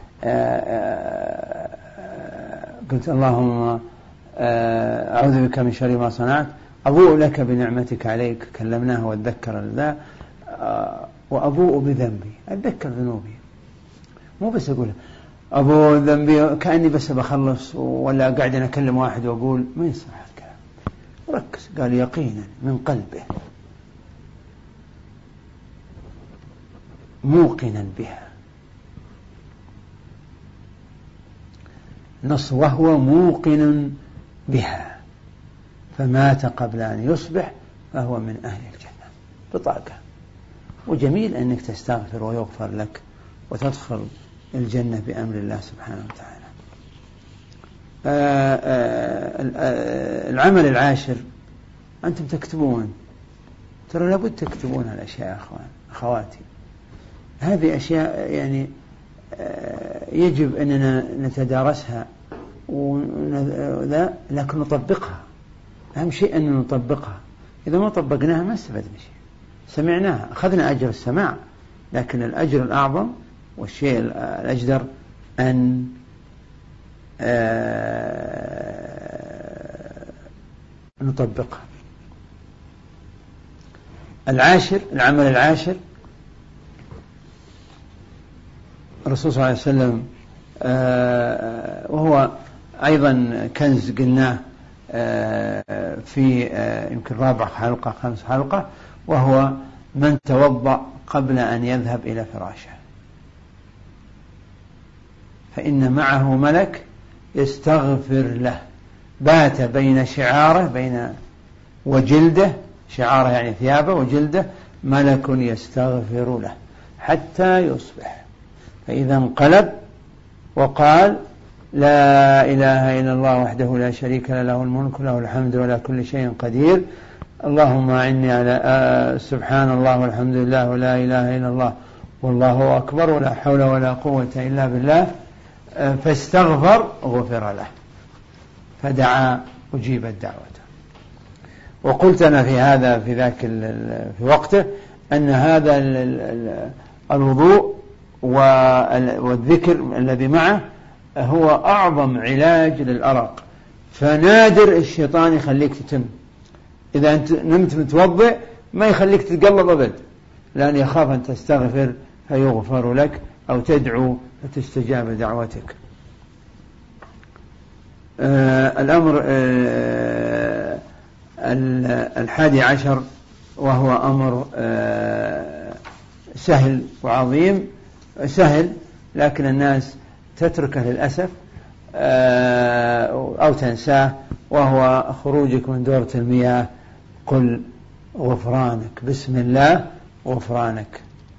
قلت اللهم أعوذ بك من شر ما صنعت، أبوء لك بنعمتك عليك، كلمناه واتذكر ذا، وأبوء بذنبي، أتذكر ذنوبي، مو بس أقول أبوء ذنبي كأني بس بخلص ولا قاعد أكلم واحد وأقول ما يصح الكلام، ركز. قال يقينا من قلبه موقنا بها، نص وهو موقن بها فمات قبل أن يصبح فهو من أهل الجنة بطاقة. وجميل أنك تستغفر ويغفر لك وتدخل الجنة بأمر الله سبحانه وتعالى. العمل العاشر أنتم تكتبون، ترى لابد تكتبون هالأشياء أخواتي، هذه أشياء يعني يجب أننا نتدارسها لكن نطبقها، أهم شيء أن نطبقها، إذا ما طبقناها ما استفدنا شيء، سمعناها أخذنا أجر السماع، لكن الأجر الأعظم والشيء الأجدر أن نطبقها. العاشر، العمل العاشر، الرسول صلى الله عليه وسلم وهو أيضا كنز قلناه في يمكن رابع حلقة خامس حلقة، وهو من توضأ قبل أن يذهب إلى فراشه فإن معه ملك يستغفر له، بات بين شعاره بين وجلده، شعاره يعني ثيابه وجلده، ملك يستغفر له حتى يصبح، فإذا انقلب وقال لا إله إلا الله وحده لا شريك له، له الملك وله الحمد ولا كل شيء قدير، اللهم أعني على سبحان الله والحمد لله ولا إله إلا الله والله أكبر ولا حول ولا قوة إلا بالله، فاستغفر غفر له، فدعا أجيبت دعوته. وقلت أنا في هذا في ذاك في وقته أن هذا الوضوء والذكر الذي معه هو أعظم علاج للأرق، فنادر الشيطان يخليك تتم، إذا أنت نمت متوضئ ما يخليك تتقلب أبد، لأن يخاف أن تستغفر فيغفر لك، أو تدعو فتستجاب دعوتك. الأمر 11 وهو أمر سهل وعظيم، سهل لكن الناس تتركه للأسف أو تنساه، وهو خروجك من دورة المياه قل غفرانك، بسم الله غفرانك.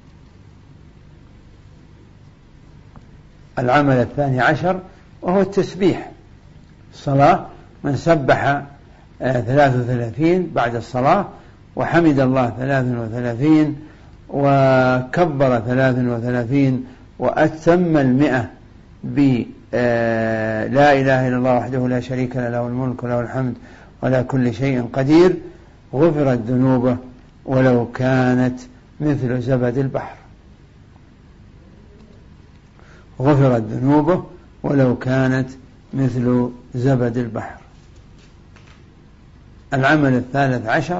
العمل 12 وهو التسبيح. الصلاة من سبح 33 بعد الصلاة، وحمد الله 33 وكبر 33 وأتم 100 لا إله إلا الله وحده لا شريك له له الملك وله الحمد وعلى كل شيء قدير، غفرت ذنوبه ولو كانت مثل زبد البحر. غفرت ذنوبه ولو كانت مثل زبد البحر. العمل 13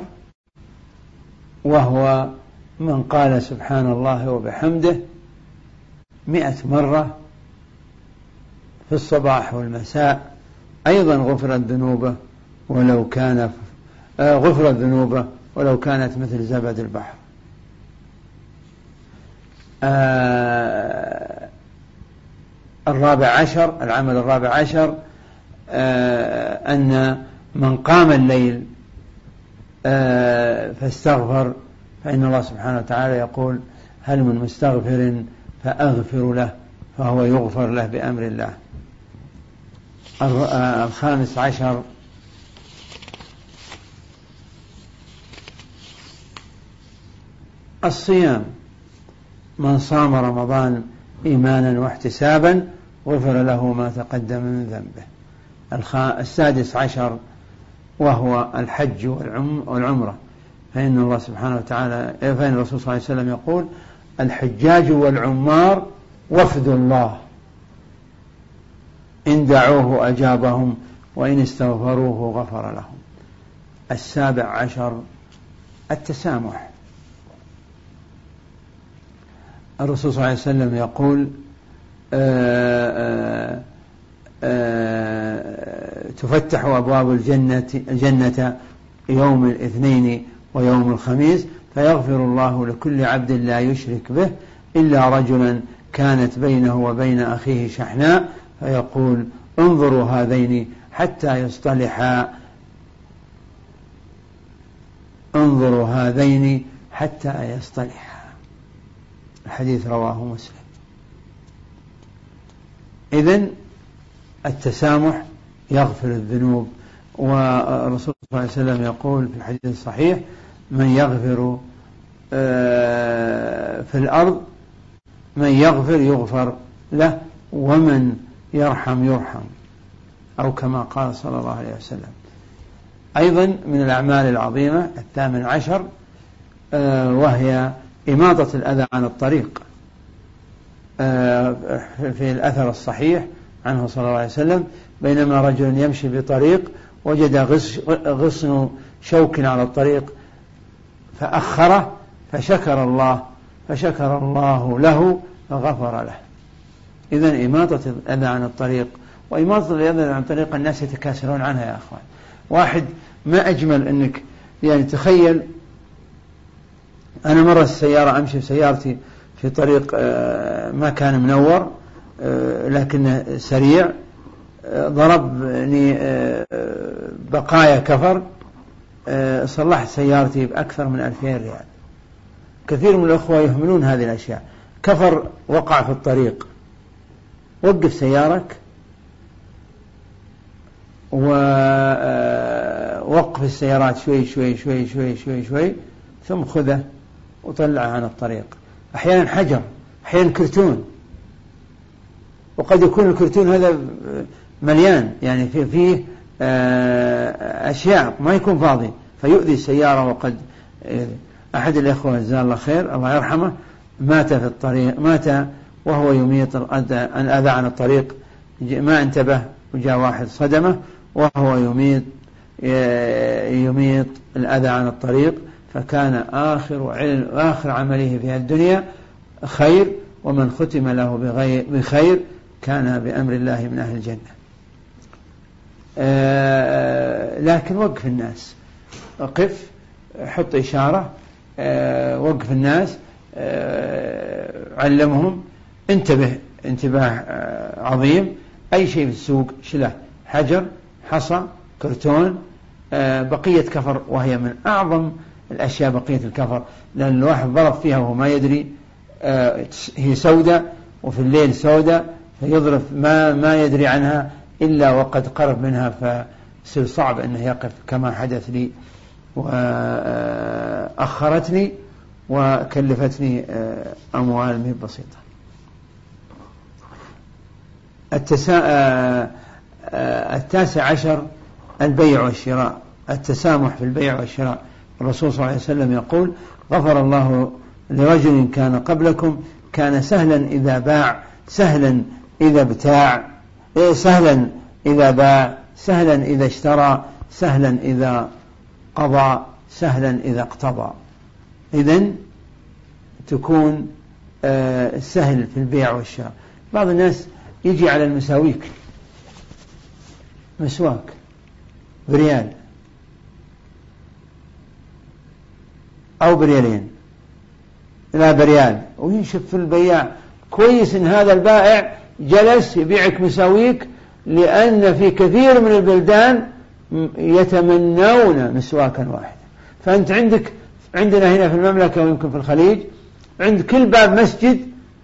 وهو من قال سبحان الله وبحمده 100 مرة في الصباح والمساء، أيضا غفرت ذنوبه ولو كان غفرت ذنوبه ولو كانت مثل زبد البحر. العمل 14 أن من قام الليل فاستغفر فإن الله سبحانه وتعالى يقول هل من مستغفر فأغفر له، فهو يغفر له بأمر الله. 15 الصيام. من صام رمضان إيمانا واحتسابا غفر له ما تقدم من ذنبه. 16 وهو الحج والعمرة، فإن الله سبحانه وتعالى فإن الرسول صلى الله عليه وسلم يقول الحجاج والعمار وفد الله إن دعوه أجابهم وإن استغفروه غفر لهم. 17 التسامح. الرسول صلى الله عليه وسلم يقول تفتح أبواب الجنة يوم الاثنين ويوم الخميس فيغفر الله لكل عبد لا يشرك به إلا رجلا كانت بينه وبين أخيه شحناء فيقول انظروا هذين حتى يصطلحا، انظروا هذين حتى يصطلحا. الحديث رواه مسلم. إذن التسامح يغفر الذنوب، والرسول صلى الله عليه وسلم يقول في الحديث الصحيح من يغفر في الأرض من يغفر يغفر له ومن يرحم يرحم، أو كما قال صلى الله عليه وسلم. أيضا من الأعمال العظيمة 18 وهي إماطة الأذى عن الطريق. في الأثر الصحيح عنه صلى الله عليه وسلم بينما رجل يمشي بطريق وجد غصن شوك على الطريق فأخره فشكر الله له فغفر له. إذن إماطة الأذى عن الطريق، وإماطة الأذى عن الطريق الناس يتكاسلون عنها يا أخوان. واحد ما أجمل أنك يعني تخيل أنا مرة السيارة أمشي بسيارتي في طريق ما كان منور لكنه سريع، ضربني بقايا كفر، صلحت سيارتي بأكثر من 2000 ريال. كثير من الأخوة يهملون هذه الأشياء. كفر وقع في الطريق، وقف سيارك ووقف السيارات شوي شوي شوي شوي شوي شوي ثم خذه وطلعه عن الطريق. أحيانا حجر، أحيانا كرتون، وقد يكون الكرتون هذا مليان يعني فيه أشياء ما يكون فاضي فيؤذي السيارة. وقد أحد الإخوة جزاه الله خير الله يرحمه مات في الطريق، مات وهو يميط الأذى عن الطريق، ما انتبه وجاء واحد صدمه وهو يميط الأذى عن الطريق، فكان آخر عمله في الدنيا خير ومن ختم له بخير كان بأمر الله من أهل الجنة. لكن وقف الناس، قف، حط إشارة، وقف الناس، علمهم، انتبه انتباه عظيم. أي شيء في السوق شله، حجر، حصى، كرتون، بقية كفر، وهي من أعظم الأشياء بقية الكفر، لأن الواحد ضرب فيها وهو ما يدري، هي سوداء وفي الليل سوداء، فيضرب ما يدري عنها إلا وقد قرب منها، فصير صعب أنه يقف كما حدث لي، وأخرتني وكلفتني أموال مي بسيطة. 19 البيع والشراء، التسامح في البيع والشراء. الرسول صلى الله عليه وسلم يقول: غفر الله لرجل كان قبلكم كان سهلا إذا باع، سهلا إذا ابتاع، سهلا إذا باع، سهلا إذا اشترى، سهلا إذا قضى، سهلا إذا اقتضى. إذن تكون سهل في البيع والشراء. بعض الناس يجي على المساويك، مسواك بريال أو بريالين، لا بريال، وينشف في البياع كويس إن هذا البائع جلس يبيعك مساويك، لأن في كثير من البلدان يتمنون مسواكا واحدا. فأنت عندنا هنا في المملكة ويمكن في الخليج عند كل باب مسجد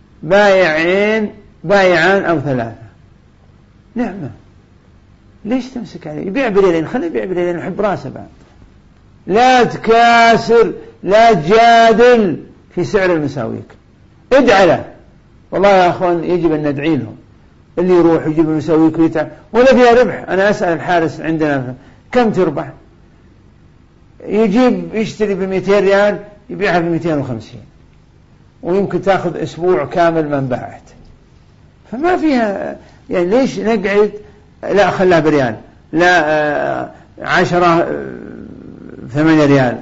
بايعان أو 3. نعمة، ليش تمسك عليه؟ يبيع بريالين، خليه يبيع بريالين، يحب راسه بعد. لا تكاسر، لا تجادل في سعر المساويك، ادعى له. والله يا أخوان يجب أن ندعي لهم، اللي يروح يجيب المساويك ويتعب ولا فيها ربح. أنا أسأل الحارس عندنا كم تربح؟ يشتري ب200 ريال يبيعها ب250، ويمكن تأخذ أسبوع كامل ما انباعت. فما فيها يعني ليش نقعد؟ لا خلها بريال، لا 10 8 ريال.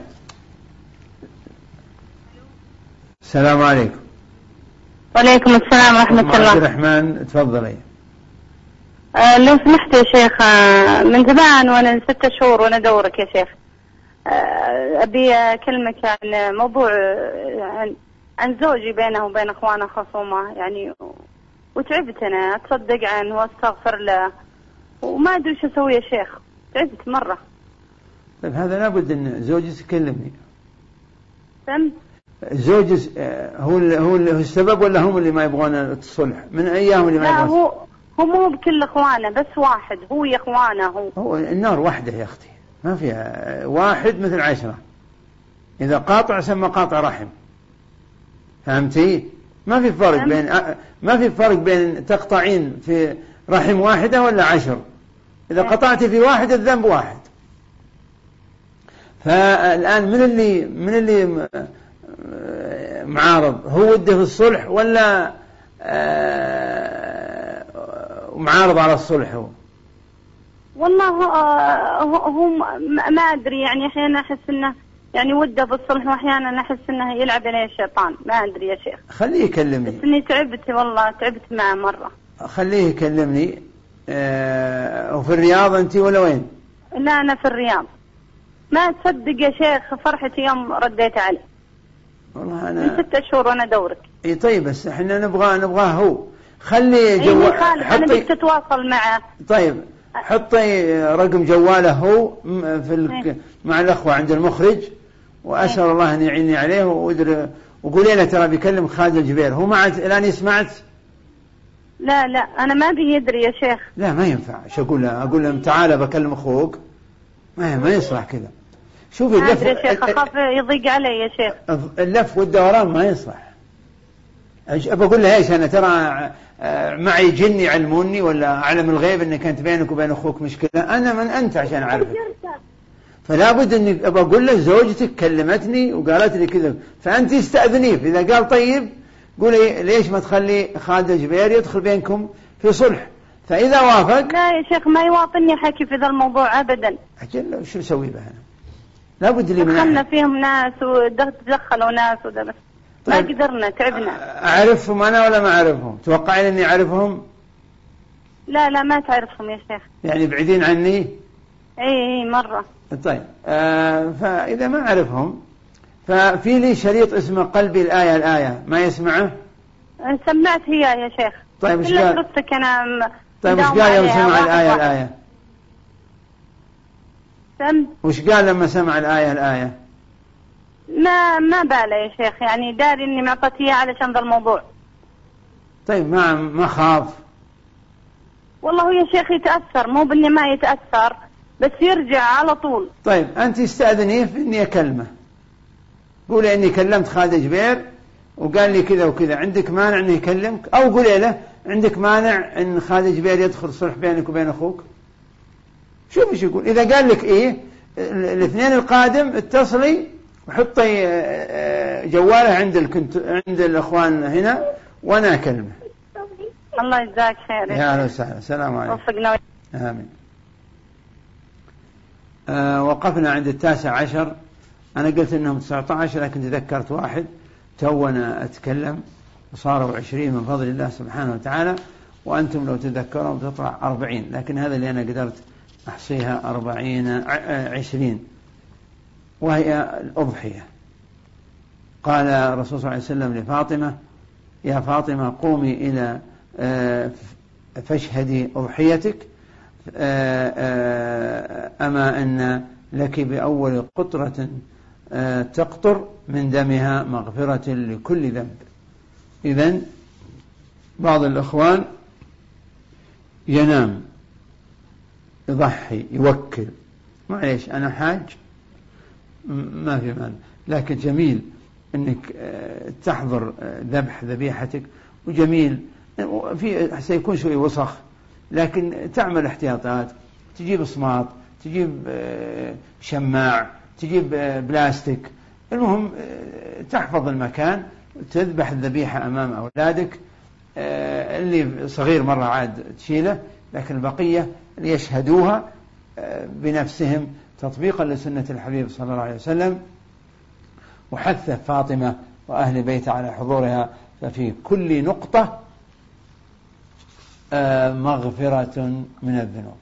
السلام عليكم. وعليكم السلام ورحمة الله. عبد الرحمن تفضلي. لو سمحت يا شيخ، من زمان وانا 6 شهور وانا ادورك يا شيخ. ابي اكلمك عن موضوع عن زوجي، بينه وبين اخوانه خصومه يعني، وتعبت انا اتصدق عنه واستغفر له وما ادري وش اسوي يا شيخ، تعبت مره. طيب هذا لابد ان زوجي يكلمني. فهمت؟ زوجي هو السبب ولا هم اللي ما يبغون الصلح؟ من ايام اللي ما يبغون؟ لا هو مو بكل اخوانه، بس واحد هو يا اخوانه. هو النار واحدة يا اختي، ما فيها واحد مثل 10. اذا قاطع سمى قاطع رحم، فهمتي؟ ما في فرق بين تقطعين في رحم واحدة ولا 10. إذا قطعت في واحد الذنب واحد. فالآن من اللي معارض؟ هو وده في الصلح ولا معارض على الصلح؟ هو والله هو ما أدري، يعني أحيانا أحس إنه يعني وده في الصلح، وأحيانا أحس إنه يلعب عليه الشيطان، ما أدري يا شيخ. خليه يكلمني. بس إني تعبت والله، تعبت معه مرة. خليه يكلمني. وفي الرياض أنت ولا وين؟ لا أنا في الرياض. ما تصدق يا شيخ فرحتي يوم رديت عليه. والله أنا من 6 شهور وأنا دورك. إيه طيب، بس إحنا نبغاه هو. خلي جوال. أنا بدي تتواصل معه. طيب حطي رقم جواله هو مع الأخوة عند المخرج، وأسأل الله أن يعيني عليه وقولي له ترى بيكلم خالد الجبير. هو معك الآن سمعت؟ لا أنا ما بي يدري يا شيخ. لا ما ينفع. شو أقول له تعال بكلم أخوك؟ ما يصلح كذا. شوفي اللف يا شيخ، أخاف يضيق علي يا شيخ. اللف والدوران ما يصلح. بقول له ايش؟ أنا ترى معي جن يعلموني ولا أعلم الغيب أنك كانت بينك وبين أخوك مشكلة؟ أنا من أنت عشان أعرفك؟ فلا بد أني بقول له زوجتك كلمتني وقالت لي كذا، فأنت استأذنيه. إذا قال طيب قولي ليش ما تخلي خالد الجبير يدخل بينكم في صلح؟ فإذا وافق. لا يا شيخ ما يواطني حكي في ذا الموضوع أبدا. أجل شو نسوي به أنا؟ لا بد لي من دخلنا فيهم ناس ودخلوا ناس وده بس. طيب. ما قدرنا، تعبنا. أعرفهم أنا ولا ما أعرفهم؟ توقعين أني أعرفهم؟ لا ما تعرفهم يا شيخ. يعني بعيدين عني؟ اي مرة. طيب فإذا ما أعرفهم ففي لي شريط اسمه قلبي الآية ما يسمعه؟ سمعت هي يا شيخ. طيب وش قال؟ طيب وش قال يوم سمع الآية؟ وش قال لما سمع الآية؟ ما باله يا شيخ، يعني داري اني معطيتيه علشان ذا الموضوع. طيب ما خاف؟ والله يا شيخ يتأثر، مو باني ما يتأثر بس يرجع على طول. طيب أنت استأذنيه في إني أكلمه، قولي إني كلمت خالد جبير وقال لي كذا وكذا، عندك مانع إنه يكلمك؟ أو قولي له عندك مانع إن خالد جبير يدخل صلح بينك وبين أخوك؟ شوف إيش يقول. إذا قال لك إيه الاثنين القادم اتصلي وحطي جواله عند الأخوان هنا وأنا أكلمه. الله يجزاك خير. يا أهلا وسهلا. السلام عليكم. وفقنا. آمين. وقفنا عند 19. أنا قلت إنهم 19 لكن تذكرت واحد تونا أتكلم وصاروا 20 من فضل الله سبحانه وتعالى، وأنتم لو تذكروا تطلع 40، لكن هذا اللي أنا قدرت أحصيها 20، وهي الأضحية. قال الرسول صلى الله عليه وسلم لفاطمة: يا فاطمة قومي إلى فاشهدي أضحيتك، أما أن لك بأول قطرة تقطر من دمها مغفرة لكل ذنب. إذن بعض الأخوان ينام يضحي يوكل، معليش أنا حاج ما في مانع، لكن جميل أنك تحضر ذبيحتك، وجميل سيكون شوي وسخ لكن تعمل احتياطات، تجيب صماط، تجيب شماع، تجيب بلاستيك، المهم تحفظ المكان، تذبح الذبيحة أمام أولادك، اللي صغير مرة عاد تشيله، لكن البقية ليشهدوها بنفسهم تطبيقا لسنة الحبيب صلى الله عليه وسلم. وحث فاطمة وأهل بيت على حضورها، ففي كل نقطة مغفرة من الذنوب.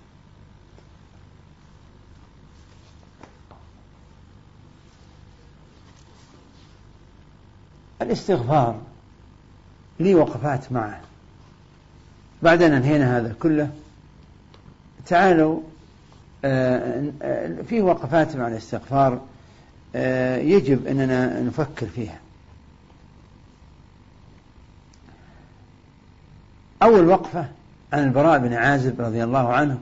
الاستغفار لي وقفات معه. بعد أن انهينا هذا كله تعالوا في وقفات مع الاستغفار يجب أننا نفكر فيها. أول وقفة عن البراء بن عازب رضي الله عنه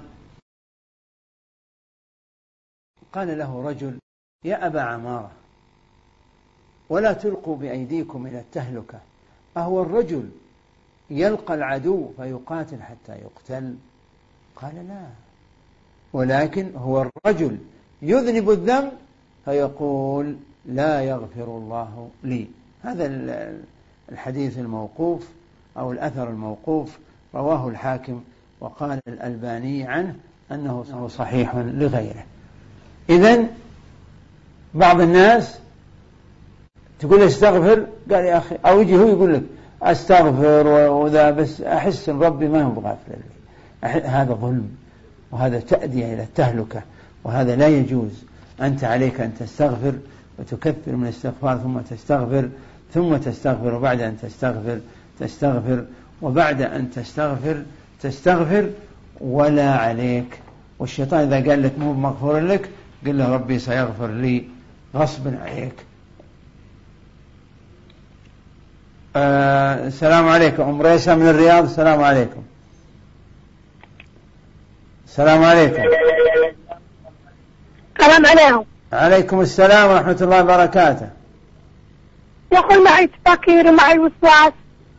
قال له رجل: يا أبا عمارة، ولا تلقوا بأيديكم إلى التهلكة، أهو الرجل يلقى العدو فيقاتل حتى يقتل؟ قال: لا، ولكن هو الرجل يذنب الذنب فيقول: لا يغفر الله لي. هذا الحديث الموقوف أو الأثر الموقوف رواه الحاكم، وقال الألباني عنه أنه صحيح لغيره. إذن بعض الناس تقول استغفر، قال يا أخي، أو يجي هو يقول لك استغفر وذا، بس أحس إن ربي ما هو بغافل لي. هذا ظلم، وهذا تأدية إلى التهلكة، وهذا لا يجوز. أنت عليك أن تستغفر وتكثر من الاستغفار، ثم تستغفر، ثم تستغفر، وبعد أن تستغفر، وبعد أن تستغفر ولا عليك. والشيطان إذا قال لك مو مغفور لك، قل له ربي سيغفر لي غصب عليك. السلام عليكم. أم ريسة من الرياض. السلام عليكم. السلام عليكم. السلام عليكم. عليكم السلام ورحمة الله وبركاته. يقول معي تفكير ومعي وسواس.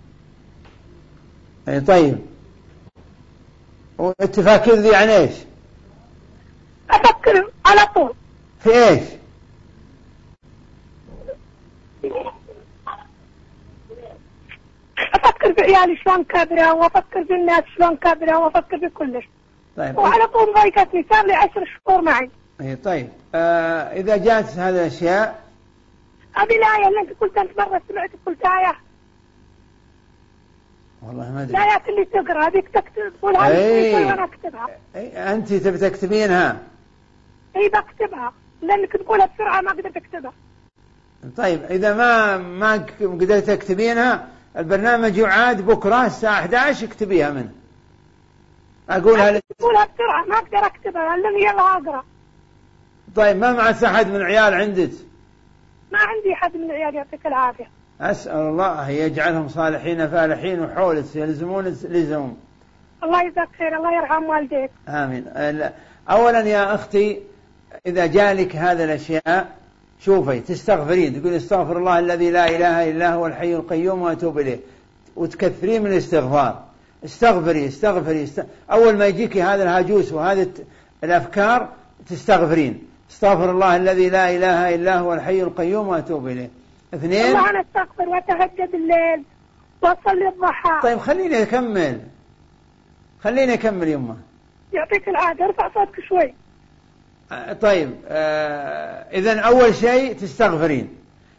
اي طيب، والتفاكير ذي عن ايش؟ افكر على طول. في ايش؟ افكر بعيالي شلون كبرة، وافكر بالناس شلون كبرة، وافكر بكل شيء. طيب. وعلى طول ضايقتني، صار لي 10 شهور معي. اي طيب، اذا جاءت هذه الاشياء هذه الآية اللي أنت قلت أنت مرة سمعت قلت آية. والله ما أدري. الآيات اللي تقرأ هذيك تقولها لي وأنا أكتبها. أنت تبي تكتبينها؟ إي بكتبها لأنك تقولها بسرعة ما قدرت أكتبها. طيب إذا ما قدرت تكتبينها البرنامج يعاد بكرة الساعة 11 اكتبيها منه. أقولها تقولها بسرعة ما أقدر أكتبها لأني يلا أقرأ. طيب ما معك أحد من العيال عندك؟ ما عندي حد من العيال يعطيك العافية. أسأل الله يجعلهم صالحين فالحين وحولك يلزمون لزمهم. الله يجزاك خير الله يرحم والديك. آمين. أولا يا أختي إذا جالك هذا الأشياء شوفي تستغفرين تقول استغفر الله الذي لا إله إلا هو الحي القيوم وأتوب إليه وتكثرين من الاستغفار. استغفري أول ما يجيك هذا الهاجوس وهذه الأفكار تستغفرين استغفر الله الذي لا إله إلا هو الحي القيوم وأتوب إليه. 2 والله أنا استغفر وأتهجد الليل وأصلي الضحى. طيب خليني أكمل يمه. يعطيك العافية ارفع صوتك شوي. طيب إذن أول شيء تستغفرين.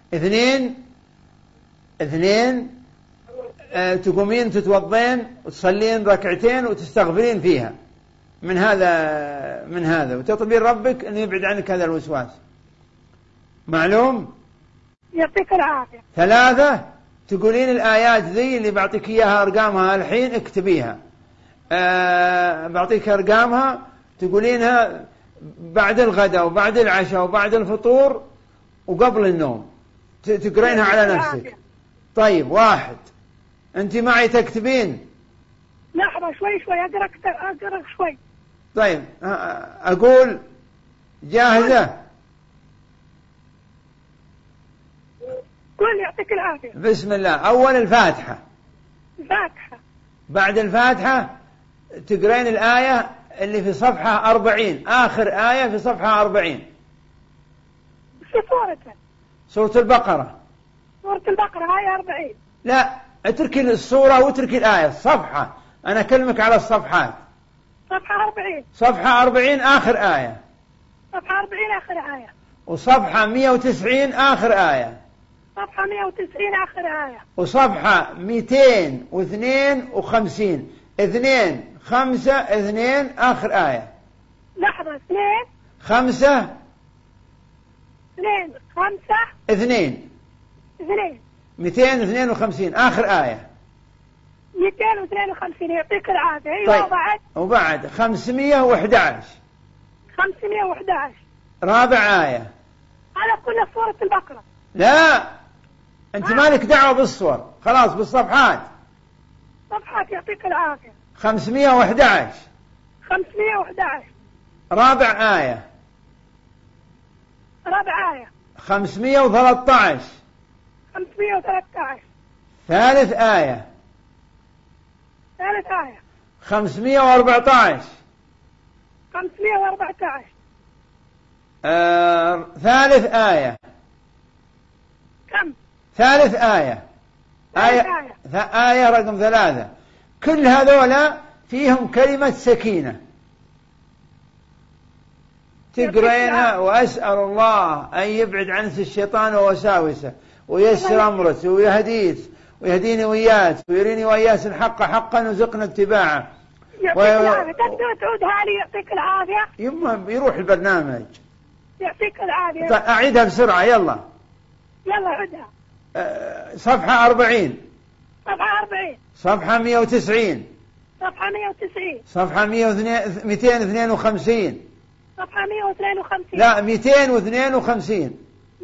2 تقومين تتوضين وتصلين ركعتين وتستغفرين فيها من هذا وتطلبين ربك أن يبعد عنك هذا الوسواس. معلوم؟ يعطيك العافية. 3 تقولين الآيات ذي اللي بعطيك إياها أرقامها الحين اكتبيها. بعطيك أرقامها تقولينها بعد الغداء وبعد العشاء وبعد الفطور وقبل النوم تقرينها على نفسك. طيب 1 أنت معي تكتبين؟ لحظة شوي أقرأ شوي. طيب أقول جاهزة؟ قول يعطيك العافية. بسم الله. أول الفاتحة. بعد الفاتحة تقرين الآية اللي في صفحة 40 آخر آية في صفحة 40. شو صورتها؟ سورة البقرة. سورة البقرة آية 40. لا اتركي الصورة واتركي الآية. الصفحة أنا أكلمك على الصفحات. صفحة 40 آخر آية. صفحة 40 آخر آية. وصفحة 190 آخر آية. صفحة 190 آخر آية. وصفحة 252 2 5 2 آخر آية. لحظة 2 5 2 5 2 252 آخر آية. 252 يعطيك العافية. أيوة. طيب. وبعد 511 رابع آية. هذا كله سورة البقرة. لا أنت مالك دعوة بالصور خلاص بالصفحات. صفحات يعطيك العافية. 511 رابع آية. 513 ثالث آية. 514 ثالث آية. كم؟ ثالث آية. آية رقم 3. كل هذولا فيهم كلمة سكينة تقرينها. وأسأل الله أن يبعد عنك الشيطان ووساوسه ويسر أمرك ويهديني وياك ويريني وياك الحق حقا وزقنا اتباعه. يعطيك العافية. تقدر تعودها لي يعطيك العافية. يما يروح البرنامج. يعطيك العافية. أعيدها بسرعة يلا عدها. صفحة 40 صفحة 190 صفحة 252 لا 252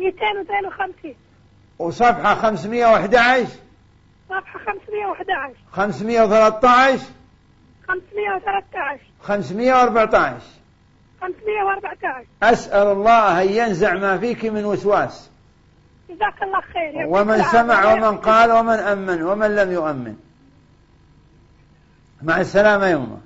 وصفحة 511 513 514. أسأل الله أن ينزع ما فيك من وسواس. جزاك الله خير. ومن سمع ومن قال ومن أمن ومن لم يؤمن. مع السلامة يوم.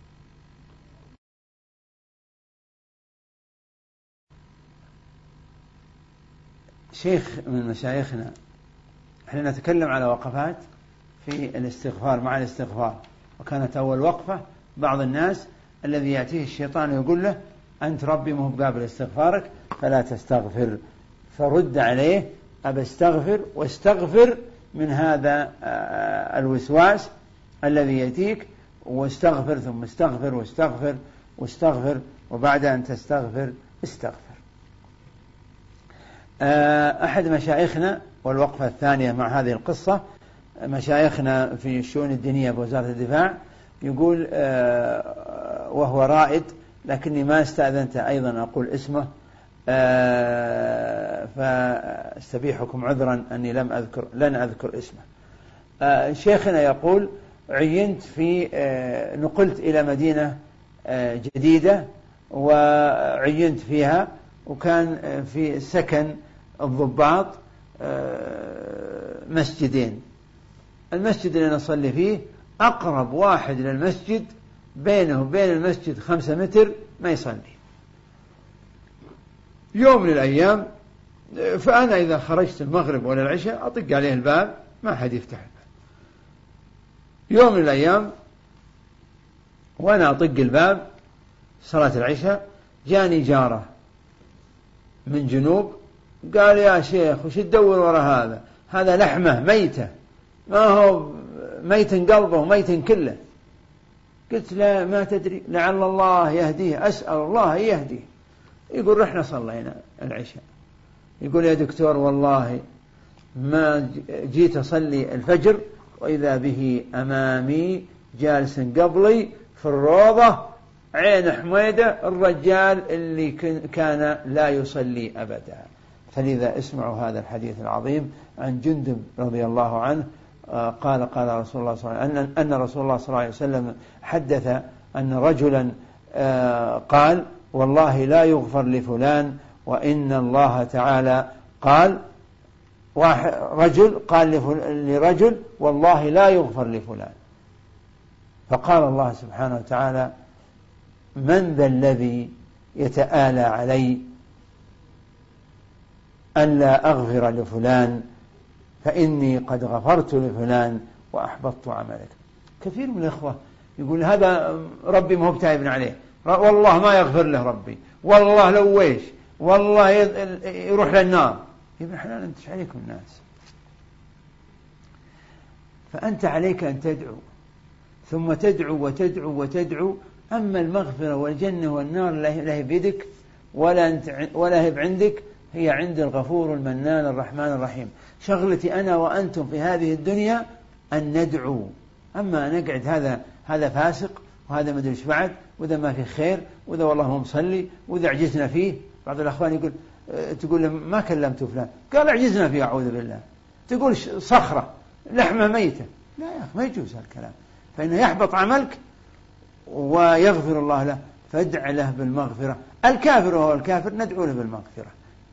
شيخ من مشايخنا احنا نتكلم على وقفات في الاستغفار مع الاستغفار. وكانت أول وقفة بعض الناس الذي يأتيه الشيطان يقول له أنت ربي مو بقابل استغفارك فلا تستغفر. فرد عليه أبى استغفر، واستغفر من هذا الوسواس الذي يأتيك، واستغفر ثم استغفر واستغفر واستغفر، وبعد أن تستغفر استغفر. أحد مشايخنا، والوقفة الثانية مع هذه القصة، مشايخنا في الشؤون الدينية بوزارة الدفاع، يقول وهو رائد لكني ما استأذنت أيضا أقول اسمه، فاستبيحكم عذرا أني لن أذكر اسمه. شيخنا يقول عينت نقلت إلى مدينة جديدة وعينت فيها، وكان في سكن الضباط مسجدين. المسجد اللي نصلي فيه أقرب واحد للمسجد بينه وبين المسجد 5 متر ما يصلي. يوم من الأيام فأنا إذا خرجت المغرب ولا العشاء أطق عليه الباب ما حد يفتح الباب. يوم من الأيام وأنا أطق الباب صلاة العشاء جاني جارة من جنوب، قال يا شيخ وش تدور وراء هذا لحمة ميتة، ما هو ميت قلبه وميت كله. قلت لا ما تدري لعل الله يهديه، أسأل الله يهديه. يقول رحنا صلينا العشاء. يقول يا دكتور والله ما جيت أصلي الفجر وإذا به أمامي جالس قبلي في الروضة عين حميدة الرجال اللي كان لا يصلي أبدا. فلذا اسمعوا هذا الحديث العظيم عن جندب رضي الله عنه قال رسول الله صلى الله عليه وسلم أن رسول الله صلى الله عليه وسلم حدث أن رجلا قال والله لا يغفر لفلان، وإن الله تعالى قال رجل قال لرجل والله لا يغفر لفلان، فقال الله سبحانه وتعالى من ذا الذي يتآلى علي ألا أغفر لفلان فإني قد غفرت لفلان وأحبطت عملك. كثير من الإخوة يقول هذا ربي ما هو بتايبن عليه، والله ما يغفر له ربي، والله لو ويش، والله يروح للنار. يا ابن حلال أنت عليكم الناس، فأنت عليك أن تدعو ثم تدعو وتدعو وتدعو. أما المغفرة والجنة والنار لا هي بيدك ولا هي بعندك، هي عند الغفور المنان الرحمن الرحيم. شغلتي أنا وأنتم في هذه الدنيا أن ندعو، أما نقعد هذا فاسق وهذا ما أدري إيش بعد، وإذا ما في خير، وإذا والله ما مصلي، وإذا عجزنا فيه. بعض الأخوان تقول له ما كلمت فلان، قال عجزنا فيه أعوذ بالله. تقول صخرة لحمة ميتة، لا يا أخي ما يجوز هالكلام، فإنه يحبط عملك ويغفر الله له، فادع له بالمغفرة. الكافر وهو الكافر ندعو له بالمغفرة.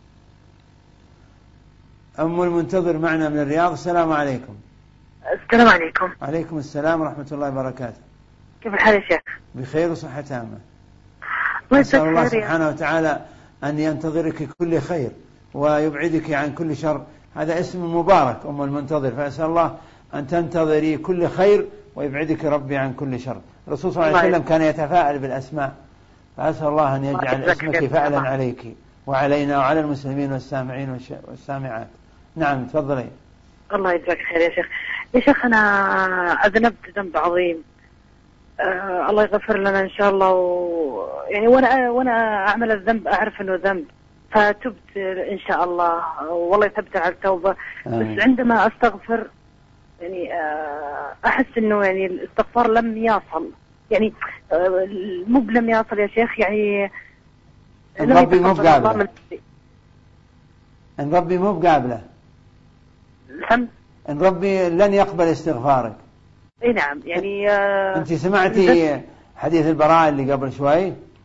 أم المنتظر معنا من الرياض. السلام عليكم. السلام عليكم. عليكم السلام ورحمة الله وبركاته. كيف الحال يا شيخ؟ بخير وصحة تامة. نسأل الله سبحانه وتعالى أن ينتظرك كل خير ويبعدك عن كل شر. هذا اسم مبارك أم المنتظر، فأسأل الله أن تنتظري كل خير ويبعدك ربي عن كل شر. الرسول صلى الله عليه وسلم كان يتفاءل بالأسماء، فأسأل الله أن يجعل اسمك فعلا عليك وعلينا وعلى المسلمين والسامعين والسامعات. نعم تفضلي. الله يجزاك خير يا شيخ. يا شيخ أنا أذنبت ذنب عظيم، الله يغفر لنا إن شاء الله. يعني وأنا أعمل الذنب أعرف أنه ذنب، فتبت إن شاء الله والله يثبت على التوبة. بس عندما أستغفر يعني أحس أنه يعني الاستغفار لم يصل، يعني لم يصل يا شيخ. يعني ربي مو بقابله، إن ربي مو بقابله، إن ربي لن يقبل استغفارك. اي نعم. يعني أنت سمعتي حديث البراء اللي قبل شوي؟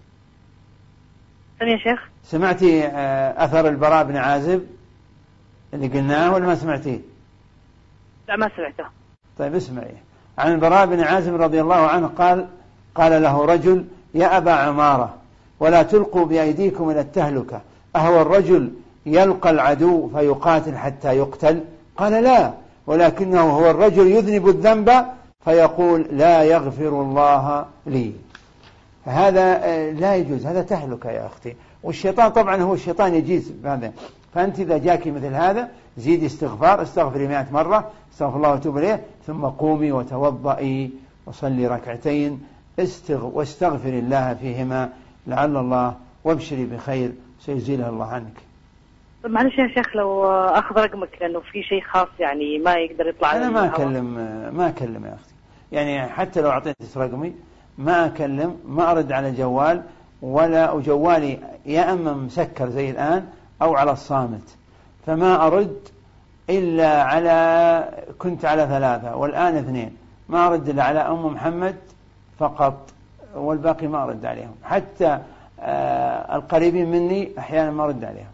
يا شيخ سمعتي أثر البراء بن عازب اللي قلناه ولا ما سمعتيه؟ لا ما سمعته. طيب اسمعي. عن البراء بن عازب رضي الله عنه قال له رجل يا أبا عمارة ولا تلقوا بأيديكم إلى التهلكة، أهو الرجل يلقى العدو فيقاتل حتى يقتل؟ قال لا، ولكنه هو الرجل يذنب الذنب فيقول لا يغفر الله لي. هذا لا يجوز، هذا تهلكة يا أختي. والشيطان طبعا هو الشيطان يجيز بهذا. فأنت إذا جاك مثل هذا زيد استغفار، استغفري 100 مرة، استغفر الله وتوب إليه، ثم قومي وتوضئي وصلي ركعتين واستغفري الله فيهما لعل الله، وابشري بخير سيزيلها الله عنك. معلش يا شيخ لو أخذ رقمك لأنه في شيء خاص يعني ما يقدر يطلع. أنا ما أكلم يا أختي، يعني حتى لو أعطيتك رقمي ما أكلم، ما أرد على الجوال، ولا جوالي يا أما مسكر زي الآن أو على الصامت، فما أرد إلا كنت على 3 والآن 2، ما أرد إلا على أم محمد فقط، والباقي ما أرد عليهم، حتى القريبين مني أحيانا ما أرد عليهم،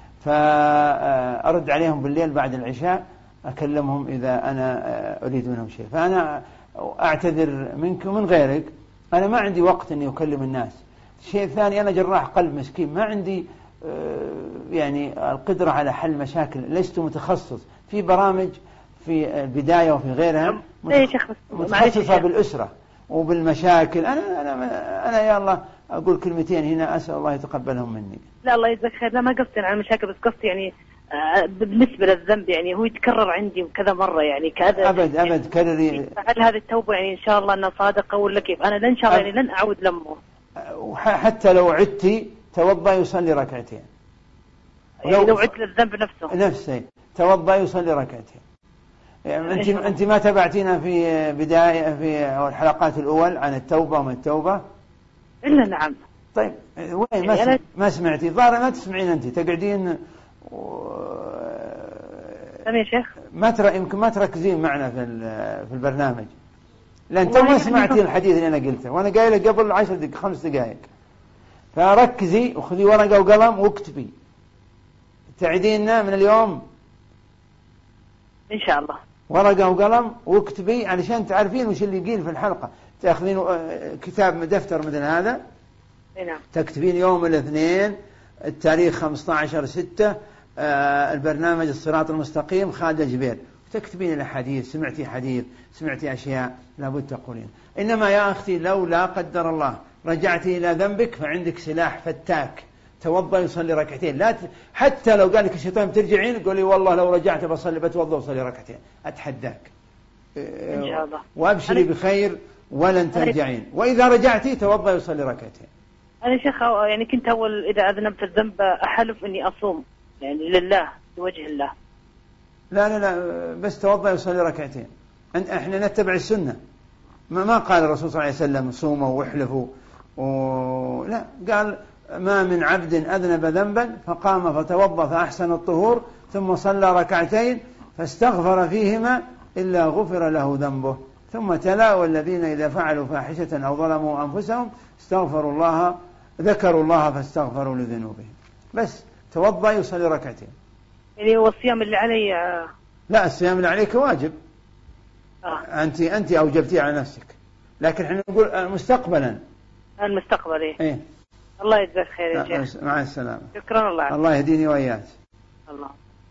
فأرد عليهم بالليل بعد العشاء، أكلمهم إذا أنا أريد منهم شيء. فأنا أعتذر منك ومن غيرك، أنا ما عندي وقت أني أكلم الناس. شيء ثاني، أنا جراح قلب مسكين، ما عندي يعني القدرة على حل مشاكل، لست متخصص في برامج في البداية وفي غيرها متخصصة بالأسرة وبالمشاكل. أنا يا الله أقول كلمتين هنا أسأل الله يتقبلهم مني. لا الله يجزاك خير، لا ما قصدي على المشاكل، بس قصدي يعني بالنسبة للذنب يعني هو يتكرر عندي كذا مرة يعني كذا أبد كرري. هل هذه التوبة يعني إن شاء الله أنها صادقة ولا كيف؟ أنا إن شاء الله يعني لن أعود لمه. حتى لو عدتي توضأ يصلي ركعتين، يعني لو عدت للذنب نفسه توضأ يصلي ركعتين. يعني أنت ما تابعتينا في بداية في الحلقات الأول عن التوبة وما التوبة؟ إلا نعم. طيب وين ما سمعتي؟ ظاهر ما تسمعين، أنت تقعدين يا شيخ يمكن ما تركزين معنا في البرنامج، لأن أنت ما سمعتي الحديث اللي أنا قلته وأنا قايله قبل 10 دقائق 5 دقائق. فركزي وخذي ورقة وقلم واكتبي، تعيديننا من اليوم إن شاء الله، ورقة وقلم واكتبي علشان تعرفين وش اللي يقيل في الحلقة. تأخذين كتاب دفتر مثل هذا، نعم، تكتبين يوم الاثنين التاريخ 15/6 البرنامج الصراط المستقيم خالد جبير، تكتبين الحديث، سمعتي حديث، سمعتي أشياء لابد تقولين. إنما يا أختي لو لا قدر الله رجعتي إلى ذنبك فعندك سلاح فتاك، توضأ يصلي ركعتين. لا حتى لو قال لك الشيطان بترجعين قولي والله لو رجعت بتوضأ وصلي ركعتين، أتحداك إن شاء الله، وأبشري بخير ولن ترجعين. وإذا رجعتي توضأ يصلي ركعتين. أنا شيخ يعني كنت أول إذا أذنبت الذنب أحلف إني أصوم يعني لله لوجه الله. لا بس توضأ يصلي ركعتين. احنا نتبع السنة، ما قال الرسول صلى الله عليه وسلم صوموا واحلفوا لا، قال ما من عبد أذنب ذنبا فقام فتوضأ فأحسن الطهور ثم صلى ركعتين فاستغفر فيهما إلا غفر له ذنبه، ثم تلا والذين إذا فعلوا فاحشة أو ظلموا أنفسهم استغفروا الله ذكروا الله فاستغفروا لذنوبهم. بس توضأ يصلي ركعتين. يعني هو الصيام اللي علي لا، الصيام اللي عليك واجب. أنت أوجبتيه على نفسك، لكن احنا نقول مستقبلا. المستقبل إيه؟ الله يجزاك خير يا شيخ. مع السلامة. شكرا. الله يهديني وإياك. الله.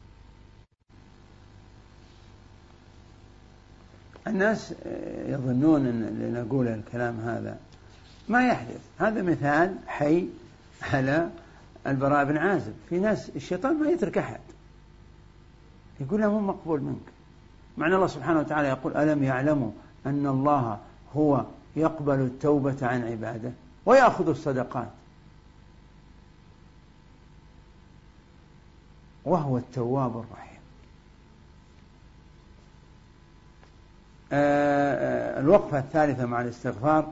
الناس يظنون أن اللي نقول الكلام هذا ما يحدث. هذا مثال حي على البراء بن عازب. في ناس الشيطان ما يترك أحد، يقول له مو مقبول منك، مع أن الله سبحانه وتعالى يقول ألم يعلموا أن الله هو يقبل التوبة عن عباده ويأخذ الصدقات وهو التواب الرحيم. الوقفة الثالثة مع الاستغفار،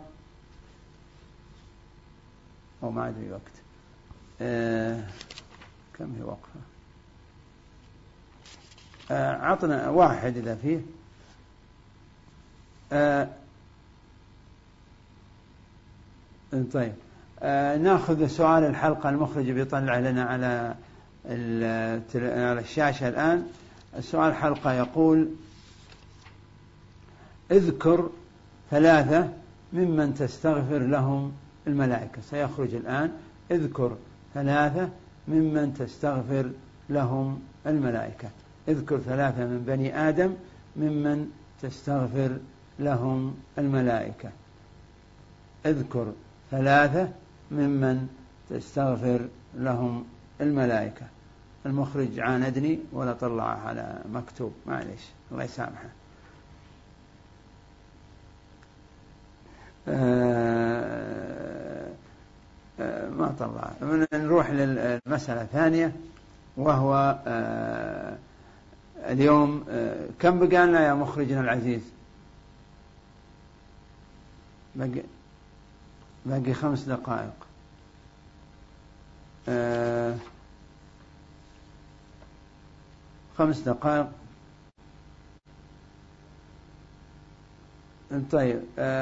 أو ما أدري وقت كم هي وقفة، عطنا واحد إذا فيه. طيب ناخذ سؤال الحلقة، المخرج بيطلع لنا على الشاشة الآن. السؤال الحلقة يقول اذكر 3 ممن تستغفر لهم الملائكة. سيخرج الآن اذكر 3 ممن تستغفر لهم الملائكة. اذكر 3 من بني آدم ممن تستغفر لهم الملائكة. اذكر 3 ممن تستغفر لهم الملائكة. المخرج عاندني ولا طلع على مكتوب، معليش الله يسامحه. ما طلع. نروح للمسألة الثانية، وهو اليوم كم بقى لنا يا مخرجنا العزيز؟ باقي 5 دقائق. 5 دقائق. طيب،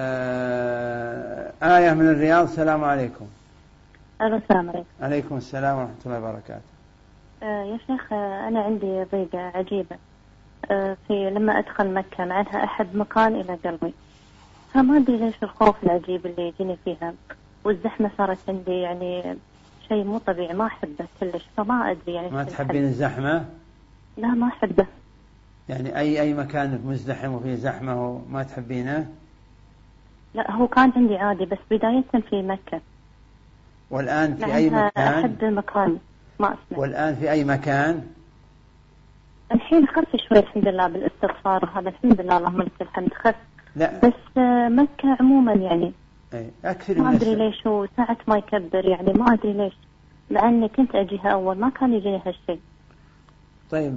آية من الرياض. السلام عليكم. السلام عليكم. عليكم السلام ورحمة الله وبركاته. يا شيخ، أنا عندي ضيقة عجيبة في لما أدخل مكة، مع أنها أحب مكان إلى قلبي، فما أدري ليش الخوف العجيب اللي يجيني فيها، والزحمة صارت عندي يعني شيء مو طبيعي، ما أحبه كلش، فما أدري يعني. ما تحبين الزحمة؟ لا ما أحبه. يعني أي مكان مزدحم وفيه زحمة وما تحبينه؟ لا هو كان عندي عادي، بس بداية في مكة. والآن في أي مكان؟ أحب المكان، ما أسمع. والآن في أي مكان؟ الحين خف شوي الحمد لله بالاستغفار وهذا، الحمد لله اللهم لك الحمد، خف. لا بس مكة عموما يعني أكثر ما أدري ليش، وساعة ما يكبر يعني ما أدري ليش، مع أني كنت أجيها أول ما كان يجيها هالشيء. طيب،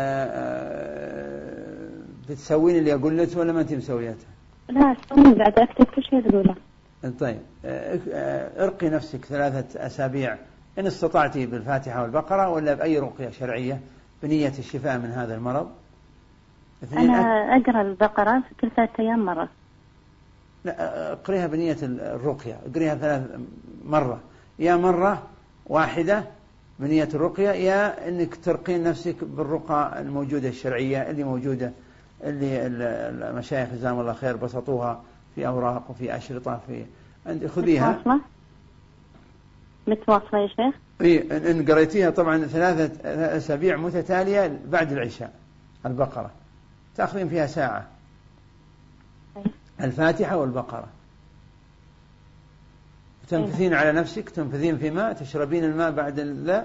بتسوين اللي أقول لك ولا ما أنت مسويتها؟ لا أسوي، بعد أكتب كل شيء تقوله. طيب، ارقي نفسك 3 أسابيع إن استطعتي بالفاتحة والبقرة، ولا بأي رقية شرعية بنية الشفاء من هذا المرض. أنا أقرأ البقرة كل 3 أيام مرة. لا، اقريها بنية الرقية، اقريها 3 مرة، يا مرة واحدة بنية الرقية، يا أنك ترقين نفسك بالرقى الموجودة الشرعية اللي موجودة، اللي المشايخ جزاهم الله خير بسطوها في أوراق وفي أشرطة، في خذيها. متواصلة يا شيخ؟ إن قريتيها طبعا 3 أسابيع متتالية بعد العشاء، البقرة تأخذين فيها ساعة، الفاتحة والبقرة، تنفذين على نفسك، تنفذين في ماء، تشربين الماء بعد ذا،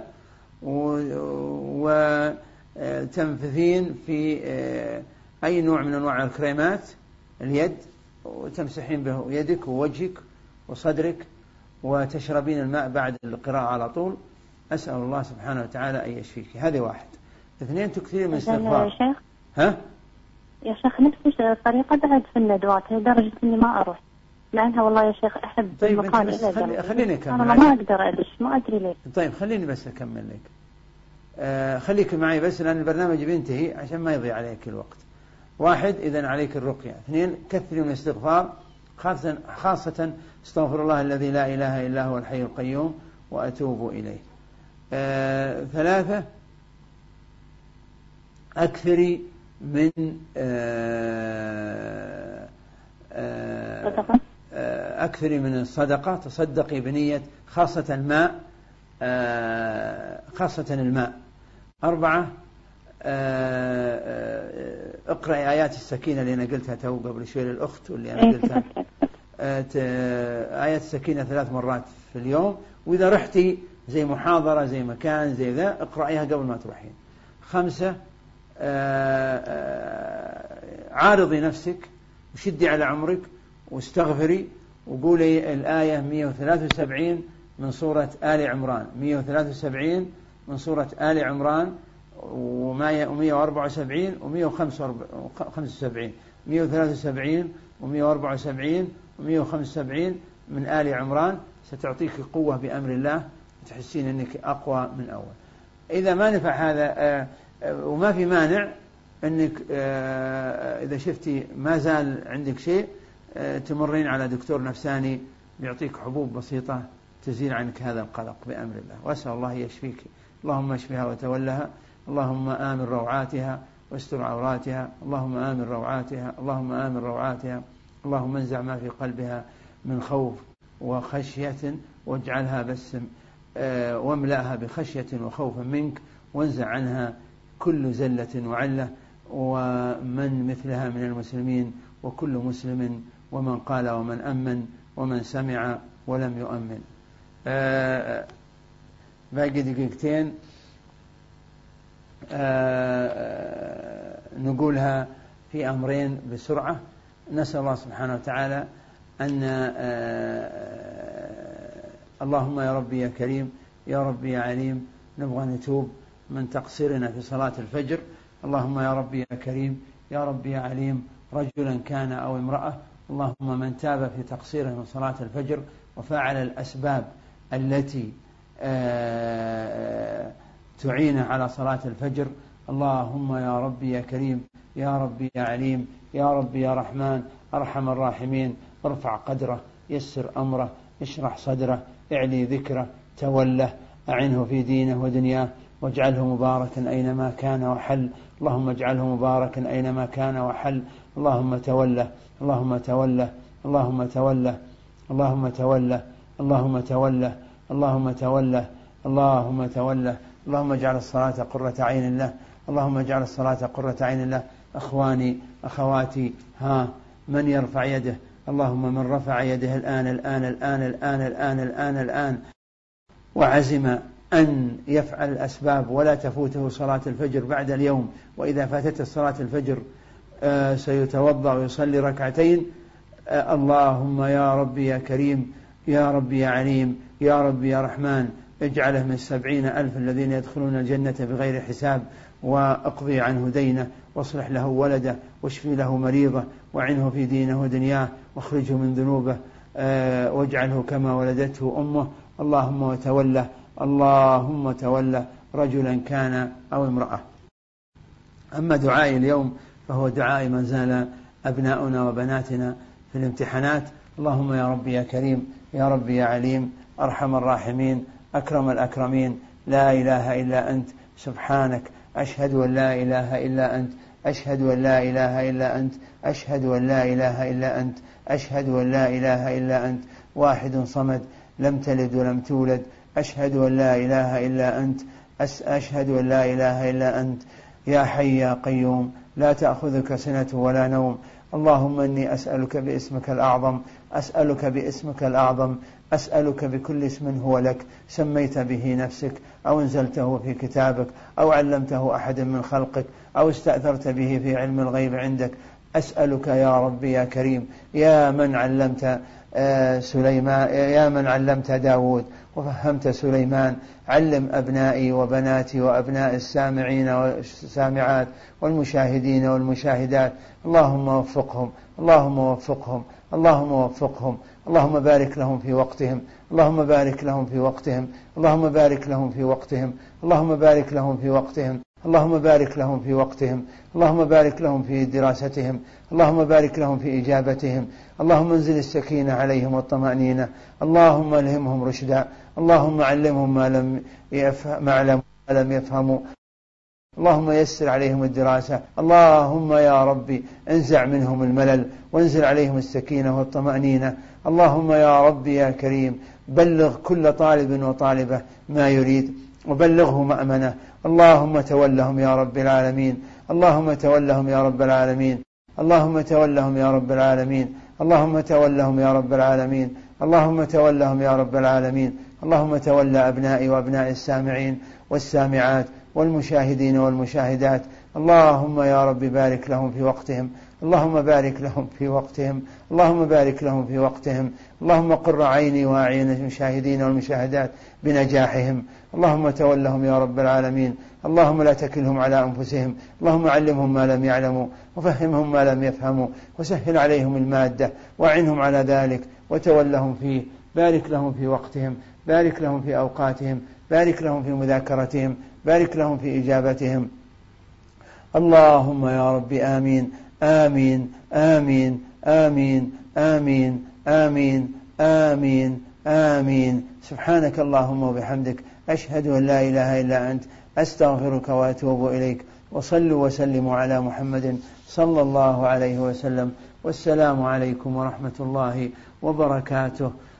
وتنفذين في أي نوع من أنواع الكريمات اليد، وتمسحين به يدك ووجهك وصدرك، وتشربين الماء بعد القراءة على طول. أسأل الله سبحانه وتعالى أن يشفيك. هذه 1. 2 تكثير من الاستغفار. يا شيخ؟ ها؟ يا شيخ نفس الطريقة بعد في الندوات لدرجة إني ما أروح، لأنها والله يا شيخ أحب المكان إلى جنبي. خليني أكمل. أنا ما أقدر أدش، ما أدري ليش. طيب خليني بس أكمل لك. خليك معي بس، لأن البرنامج بينتهي عشان ما يضيع عليك الوقت. 1 إذن عليك الرقية. 2 كثري من الاستغفار، خاصة استغفر الله الذي لا إله إلا هو الحي القيوم وأتوب إليه. 3 أكثري من أكثري من الصدقة، تصدقي بنية خاصة الماء، خاصة الماء. 4 اقرأي آيات السكينة اللي أنا قلتها تو قبل شوي للأخت، واللي أنا قلتها آيات السكينة 3 مرات في اليوم، وإذا رحتي زي محاضرة زي مكان زي ذا اقرأيها قبل ما تروحين. 5 عارضي نفسك وشدي على عمرك واستغفري، وقولي الآية 173 من سورة آل عمران، 173 من سورة آل عمران، و174 و175، 173 و174 و175 من آل عمران، ستعطيك قوة بأمر الله، وتحسين أنك أقوى من أول. إذا ما نفع هذا وما في مانع أنك إذا شفتي ما زال عندك شيء، تمرين على دكتور نفساني بيعطيك حبوب بسيطة تزيل عنك هذا القلق بأمر الله، وأسأل الله يشفيك. اللهم اشفها وتولها، اللهم آمن روعاتها واستر عوراتها، اللهم آمن روعاتها، اللهم آمن روعاتها، اللهم انزع ما في قلبها من خوف وخشية واجعلها بسم، واملأها بخشية وخوف منك، وانزع عنها كل زلة وعلة، ومن مثلها من المسلمين، وكل مسلم، ومن قال ومن أمن ومن سمع ولم يؤمن. باقي 2 دقيقتين. نقولها في أمرين بسرعة. نسأل الله سبحانه وتعالى أن اللهم يا ربي يا كريم يا ربي يا عليم، نبغى نتوب من تقصيرنا في صلاة الفجر. اللهم يا ربي يا كريم يا ربي يا عليم، رجلا كان أو امرأة، اللهم من تاب في تقصيره من صلاة الفجر وفعل الأسباب التي تعين على صلاة الفجر، اللهم يا ربي يا كريم يا ربي يا عليم يا ربي يا رحمن أرحم الراحمين، ارفع قدره، يسر أمره، اشرح صدره، اعلي ذكره، توله، أعنه في دينه ودنياه، واجعله مباركا أينما كان وحل. اللهم اجعله مباركا أينما كان وحل. اللهم توله اللهم توله اللهم توله اللهم توله اللهم توله اللهم توله اللهم توله. اللهم اجعل الصلاة قرة عين له، اللهم اجعل الصلاة قرة عين له. أخواني أخواتي، ها من يرفع يده؟ اللهم من رفع يده الآن الآن الآن الآن الآن الآن الآن وعزم أن يفعل الأسباب ولا تفوته صلاة الفجر بعد اليوم، وإذا فاتت صلاة الفجر سيتوضأ ويصلي ركعتين، اللهم يا ربي يا كريم يا ربي يا عليم يا ربي يا رحمن اجعله من 70,000 الذين يدخلون الجنة بغير حساب، واقضي عنه دينه، واصلح له ولده، واشفي له مريضه، وعنه في دينه ودنياه، واخرجه من ذنوبه، واجعله كما ولدته أمه. اللهم وتوله اللهم توله، رجلا كان أو امرأة. أما دعائي اليوم فهو دعاء من زال أبناؤنا وبناتنا في الامتحانات. اللهم يا ربي يا كريم يا ربي يا عليم أرحم الراحمين أكرم الأكرمين، لا إله إلا أنت سبحانك، أشهد أن لا إله إلا أنت، أشهد أن لا إله إلا أنت، أشهد أن لا إله إلا أنت، أشهد أن لا إله إلا أنت، واحد صمد لم تلد ولم تولد، أشهد أن لا إله إلا أنت، أشهد أن لا إله إلا أنت، يا حي يا قيوم لا تأخذك سنة ولا نوم. اللهم إني أسألك باسمك الأعظم، أسألك باسمك الأعظم، أسألك بكل اسم هو لك سميت به نفسك أو انزلته في كتابك أو علمته أحد من خلقك أو استأثرت به في علم الغيب عندك. أسألك يا ربي يا كريم يا من علمت سليمان، يا من علمت داود وفهمت سليمان، علم أبنائي وبناتي وأبناء السامعين والسامعات والمشاهدين والمشاهدات. اللهم وفقهم اللهم وفقهم اللهم وفقهم، اللهم بارك لهم في وقتهم، اللهم بارك لهم في وقتهم، اللهم بارك لهم في وقتهم، اللهم بارك لهم في وقتهم، اللهم بارك لهم في وقتهم، اللهم بارك لهم في دراستهم، اللهم بارك لهم في إجابتهم، اللهم انزل السكينة عليهم والطمأنينة، اللهم ألهمهم رشدا، اللهم علمهم ما لم يفهموا، اللهم يسر عليهم الدراسة، اللهم يا ربي انزع منهم الملل وانزل عليهم السكينة والطمأنينة. اللهم يا ربي يا كريم بلغ كل طالب وطالبة ما يريد وبلغه مأمنة. اللهم تولهم يا رب العالمين، اللهم تولهم يا رب العالمين، اللهم تولهم يا رب العالمين، اللهم تولهم يا رب العالمين، اللهم تولهم يا رب العالمين. اللهم تولى أبنائي وأبناء السامعين والسامعات والمشاهدين والمشاهدات. اللهم يا رب بارك لهم في وقتهم، اللهم بارك لهم في وقتهم، اللهم بارك لهم في وقتهم. اللهم قر عيني وأعين المشاهدين والمشاهدات بنجاحهم. اللهم تولهم يا رب العالمين، اللهم لا تكلهم على أنفسهم، اللهم علمهم ما لم يعلموا وفهمهم ما لم يفهموا وسهل عليهم المادة وأعنهم على ذلك وتولهم فيه. بارك لهم في وقتهم، بارك لهم في أوقاتهم، بارك لهم في مذاكرتهم، بارك لهم في إجابتهم. اللهم يا رب آمين آمين آمين آمين آمين آمين آمين آمين. سبحانك اللهم وبحمدك أشهد أن لا إله إلا أنت أستغفرك وأتوب إليك. وصلوا وسلموا على محمد صلى الله عليه وسلم. والسلام عليكم ورحمة الله وبركاته.